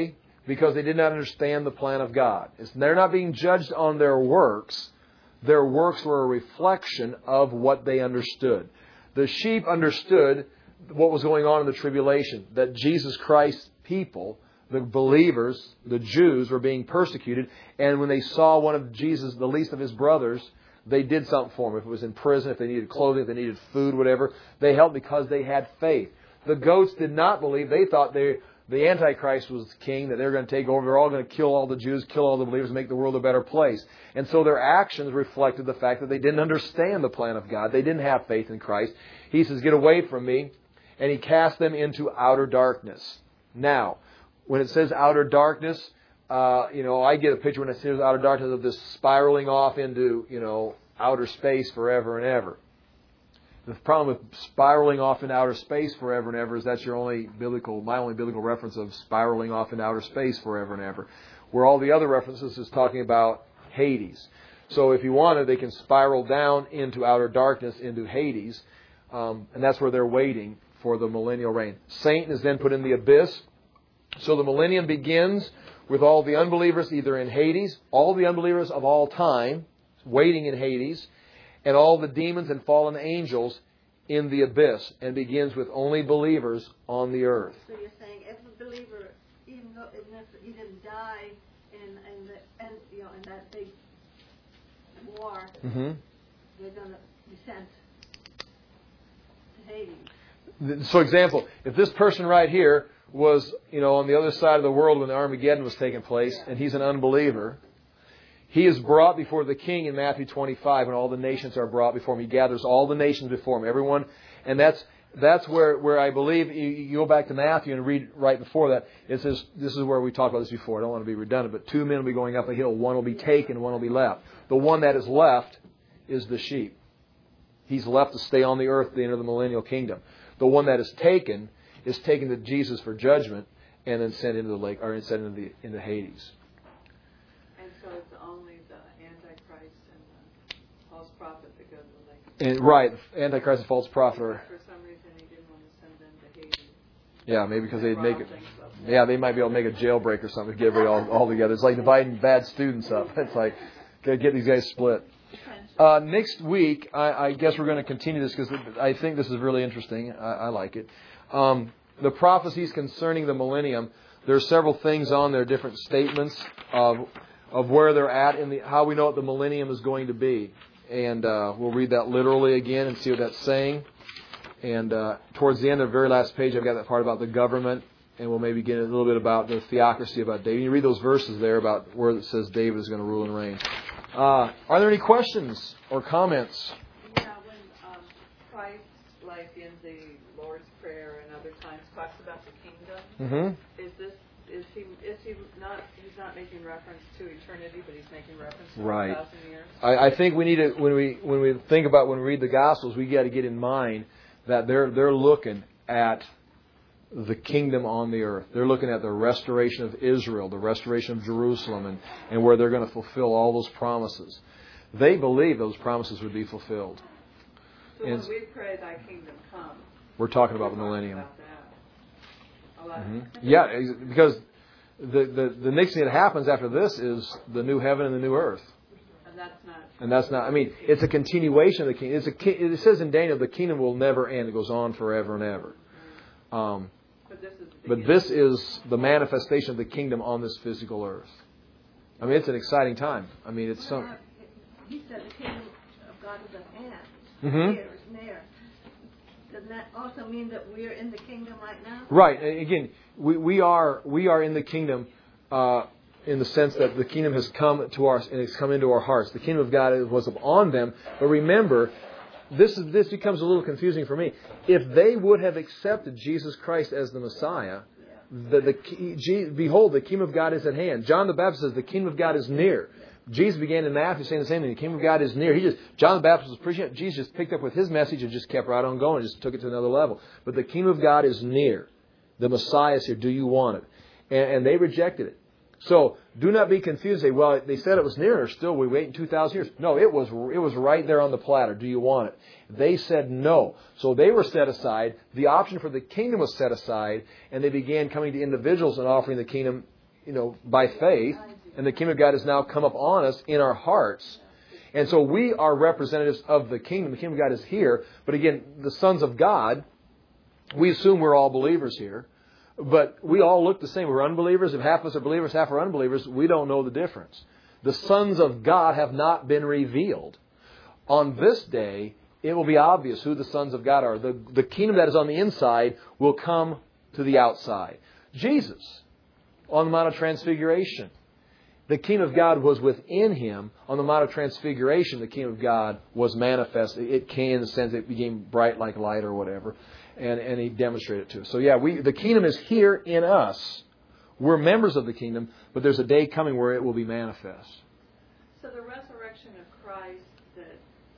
because they did not understand the plan of God. They're not being judged on their works. Their works were a reflection of what they understood. The sheep understood what was going on in the tribulation, that Jesus Christ's people, the believers, the Jews, were being persecuted. And when they saw one of Jesus, the least of his brothers, they did something for him. If it was in prison, if they needed clothing, if they needed food, whatever, they helped because they had faith. The goats did not believe. They thought the Antichrist was king, that they were going to take over. They're all going to kill all the Jews, kill all the believers, and make the world a better place. And so their actions reflected the fact that they didn't understand the plan of God. They didn't have faith in Christ. He says, "Get away from me." And He cast them into outer darkness. Now, when it says outer darkness, I get a picture when it says outer darkness of this spiraling off into, outer space forever and ever. The problem with spiraling off into outer space forever and ever is that's my only biblical reference of spiraling off into outer space forever and ever. Where all the other references is talking about Hades. So if you wanted, they can spiral down into outer darkness, into Hades, and that's where they're waiting for the millennial reign. Satan is then put in the abyss. So the millennium begins with all the unbelievers either in Hades, all the unbelievers of all time waiting in Hades, and all the demons and fallen angels in the abyss, and begins with only believers on the earth. So you're saying if a believer, even if he didn't die in that big war, they're going to be sent to Hades. So, example, if this person right here was, on the other side of the world when the Armageddon was taking place, and he's an unbeliever, he is brought before the king in Matthew 25, and all the nations are brought before him. He gathers all the nations before him, everyone, and that's where I believe, you go back to Matthew and read right before that, it says, this is where we talked about this before, I don't want to be redundant, but 2 men will be going up a hill, one will be taken, one will be left. The one that is left is the sheep. He's left to stay on the earth at the end of the millennial kingdom. The one that is taken to Jesus for judgment, and then sent into the lake, or sent into Hades. And so it's only the Antichrist and the false prophet that go to the lake. And, right, Antichrist and false prophet. For some reason, He didn't want to send them to Hades. Yeah, maybe because they'd make it. Yeah, they might be able to make a jailbreak or something to get everybody all together. It's like dividing bad students up. It's like, gotta get these guys split. Next week, I guess we're going to continue this because I think this is really interesting. I like it. The prophecies concerning the millennium, there are several things on there, different statements of where they're at and how we know what the millennium is going to be. And we'll read that literally again and see what that's saying. And towards the end of the very last page, I've got that part about the government, and we'll maybe get a little bit about the theocracy about David. You read those verses there about where it says David is going to rule and reign. Are there any questions or comments? Yeah, when Christ, like in the Lord's Prayer and other times, talks about the kingdom, is he not? He's not making reference to eternity, but he's making reference to 1,000 years. I think we need to when we think about when we read the Gospels, we got to get in mind that they're looking at the kingdom on the earth. They're looking at the restoration of Israel, the restoration of Jerusalem, and where they're going to fulfill all those promises. They believe those promises would be fulfilled. So when we pray, "Thy kingdom come," we're talking about the millennium. About that. A lot. Yeah, because the next thing that happens after this is the new heaven and the new earth. And that's not. I mean, it's a continuation of the kingdom. It says in Daniel, the kingdom will never end. It goes on forever and ever. But this is the manifestation of the kingdom on this physical earth. I mean, it's an exciting time. I mean, it's something. He said the kingdom of God is at hand. Here is near. Does that also mean that we're in the kingdom right now? Right. Again, we are in the kingdom in the sense that the kingdom has come to us and it's come into our hearts. The kingdom of God was upon them. But remember, this becomes a little confusing for me. If they would have accepted Jesus Christ as the Messiah, behold, the kingdom of God is at hand. John the Baptist says the kingdom of God is near. Jesus began in Matthew saying the same thing. The kingdom of God is near. John the Baptist was preaching it. Jesus just picked up with his message and just kept right on going. Just took it to another level. But the kingdom of God is near. The Messiah is here. Do you want it? And they rejected it. So do not be confused. Say, well, they said it was near, or still we waiting 2,000 years. No, it was right there on the platter. Do you want it? They said no. So they were set aside. The option for the kingdom was set aside, and they began coming to individuals and offering the kingdom by faith, and the kingdom of God has now come upon us in our hearts. And so we are representatives of the kingdom. The kingdom of God is here. But again, the sons of God, we assume we're all believers here. But we all look the same. We're unbelievers. If half of us are believers, half are unbelievers, we don't know the difference. The sons of God have not been revealed. On this day, it will be obvious who the sons of God are. The kingdom that is on the inside will come to the outside. Jesus, on the Mount of Transfiguration, the kingdom of God was within Him. On the Mount of Transfiguration, the kingdom of God was manifest. It came in the sense it became bright like light or whatever. And He demonstrated it to us. So the kingdom is here in us. We're members of the kingdom, but there's a day coming where it will be manifest. So the resurrection of Christ, that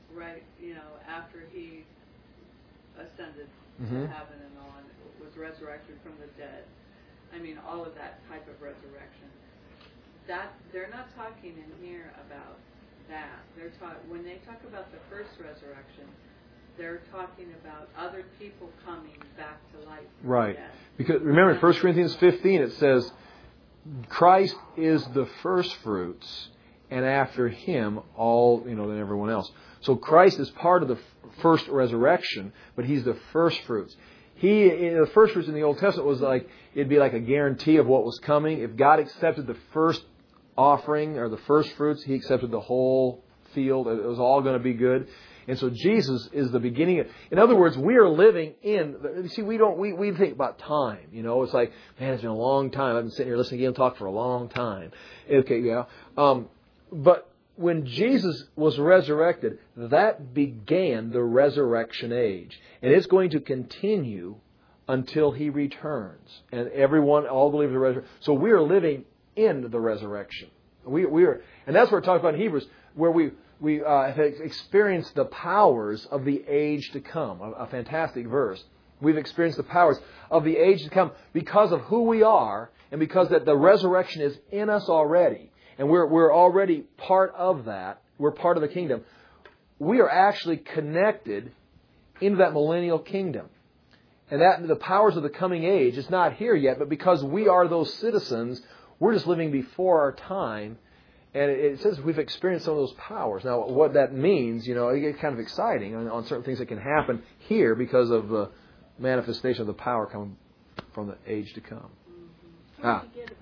after He ascended to heaven and on, was resurrected from the dead. I mean, all of that type of resurrection. That they're not talking in here about that. When they talk about the first resurrection, they're talking about other people coming back to life. Right. Because remember in 1 Corinthians 15 it says, Christ is the first fruits, and after Him all, than everyone else. So Christ is part of the first resurrection, but He's the first fruits. The first fruits in the Old Testament was it'd be like a guarantee of what was coming. If God accepted the first offering or the first fruits, He accepted the whole field. It was all going to be good. And so Jesus is the beginning. In other words, we are living in. We think about time. It's like, man, it's been a long time. I've been sitting here listening to him talk for a long time. Okay, yeah. But when Jesus was resurrected, that began the resurrection age, and it's going to continue until He returns. And all believers are resurrected. So we are living in the resurrection. We are, and that's what we're talking about in Hebrews, where we have experienced the powers of the age to come. A fantastic verse. We've experienced the powers of the age to come because of who we are, and because that the resurrection is in us already, and we're already part of that. We're part of the kingdom. We are actually connected into that millennial kingdom, and that the powers of the coming age is not here yet. But because we are those citizens, we're just living before our time. And it says we've experienced some of those powers. Now, what that means, it gets kind of exciting on certain things that can happen here because of the manifestation of the power coming from the age to come. What do you get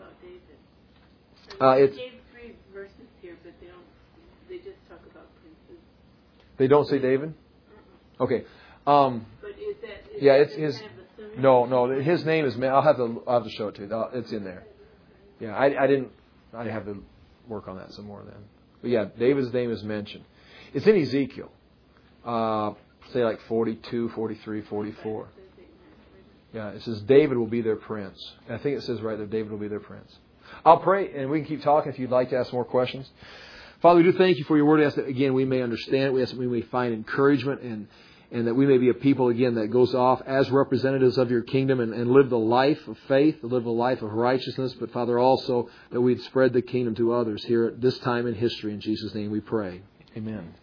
about David? They gave 3 verses here, but they just talk about princes. They don't say David? Okay. But is it's his. Kind of assuming? No. His name is. I'll have to show it to you. It's in there. Yeah, I didn't. I have to work on that some more then. But yeah, David's name is mentioned. It's in Ezekiel. Say like 42, 43, 44. Yeah, it says David will be their prince. And I think it says right there, David will be their prince. I'll pray, and we can keep talking if you'd like to ask more questions. Father, we do thank You for Your word. We ask that, again, we may understand it. We ask that we may find encouragement, and that we may be a people, again, that goes off as representatives of Your kingdom and live the life of faith, live the life of righteousness, but, Father, also that we'd spread the kingdom to others here at this time in history. In Jesus' name we pray. Amen.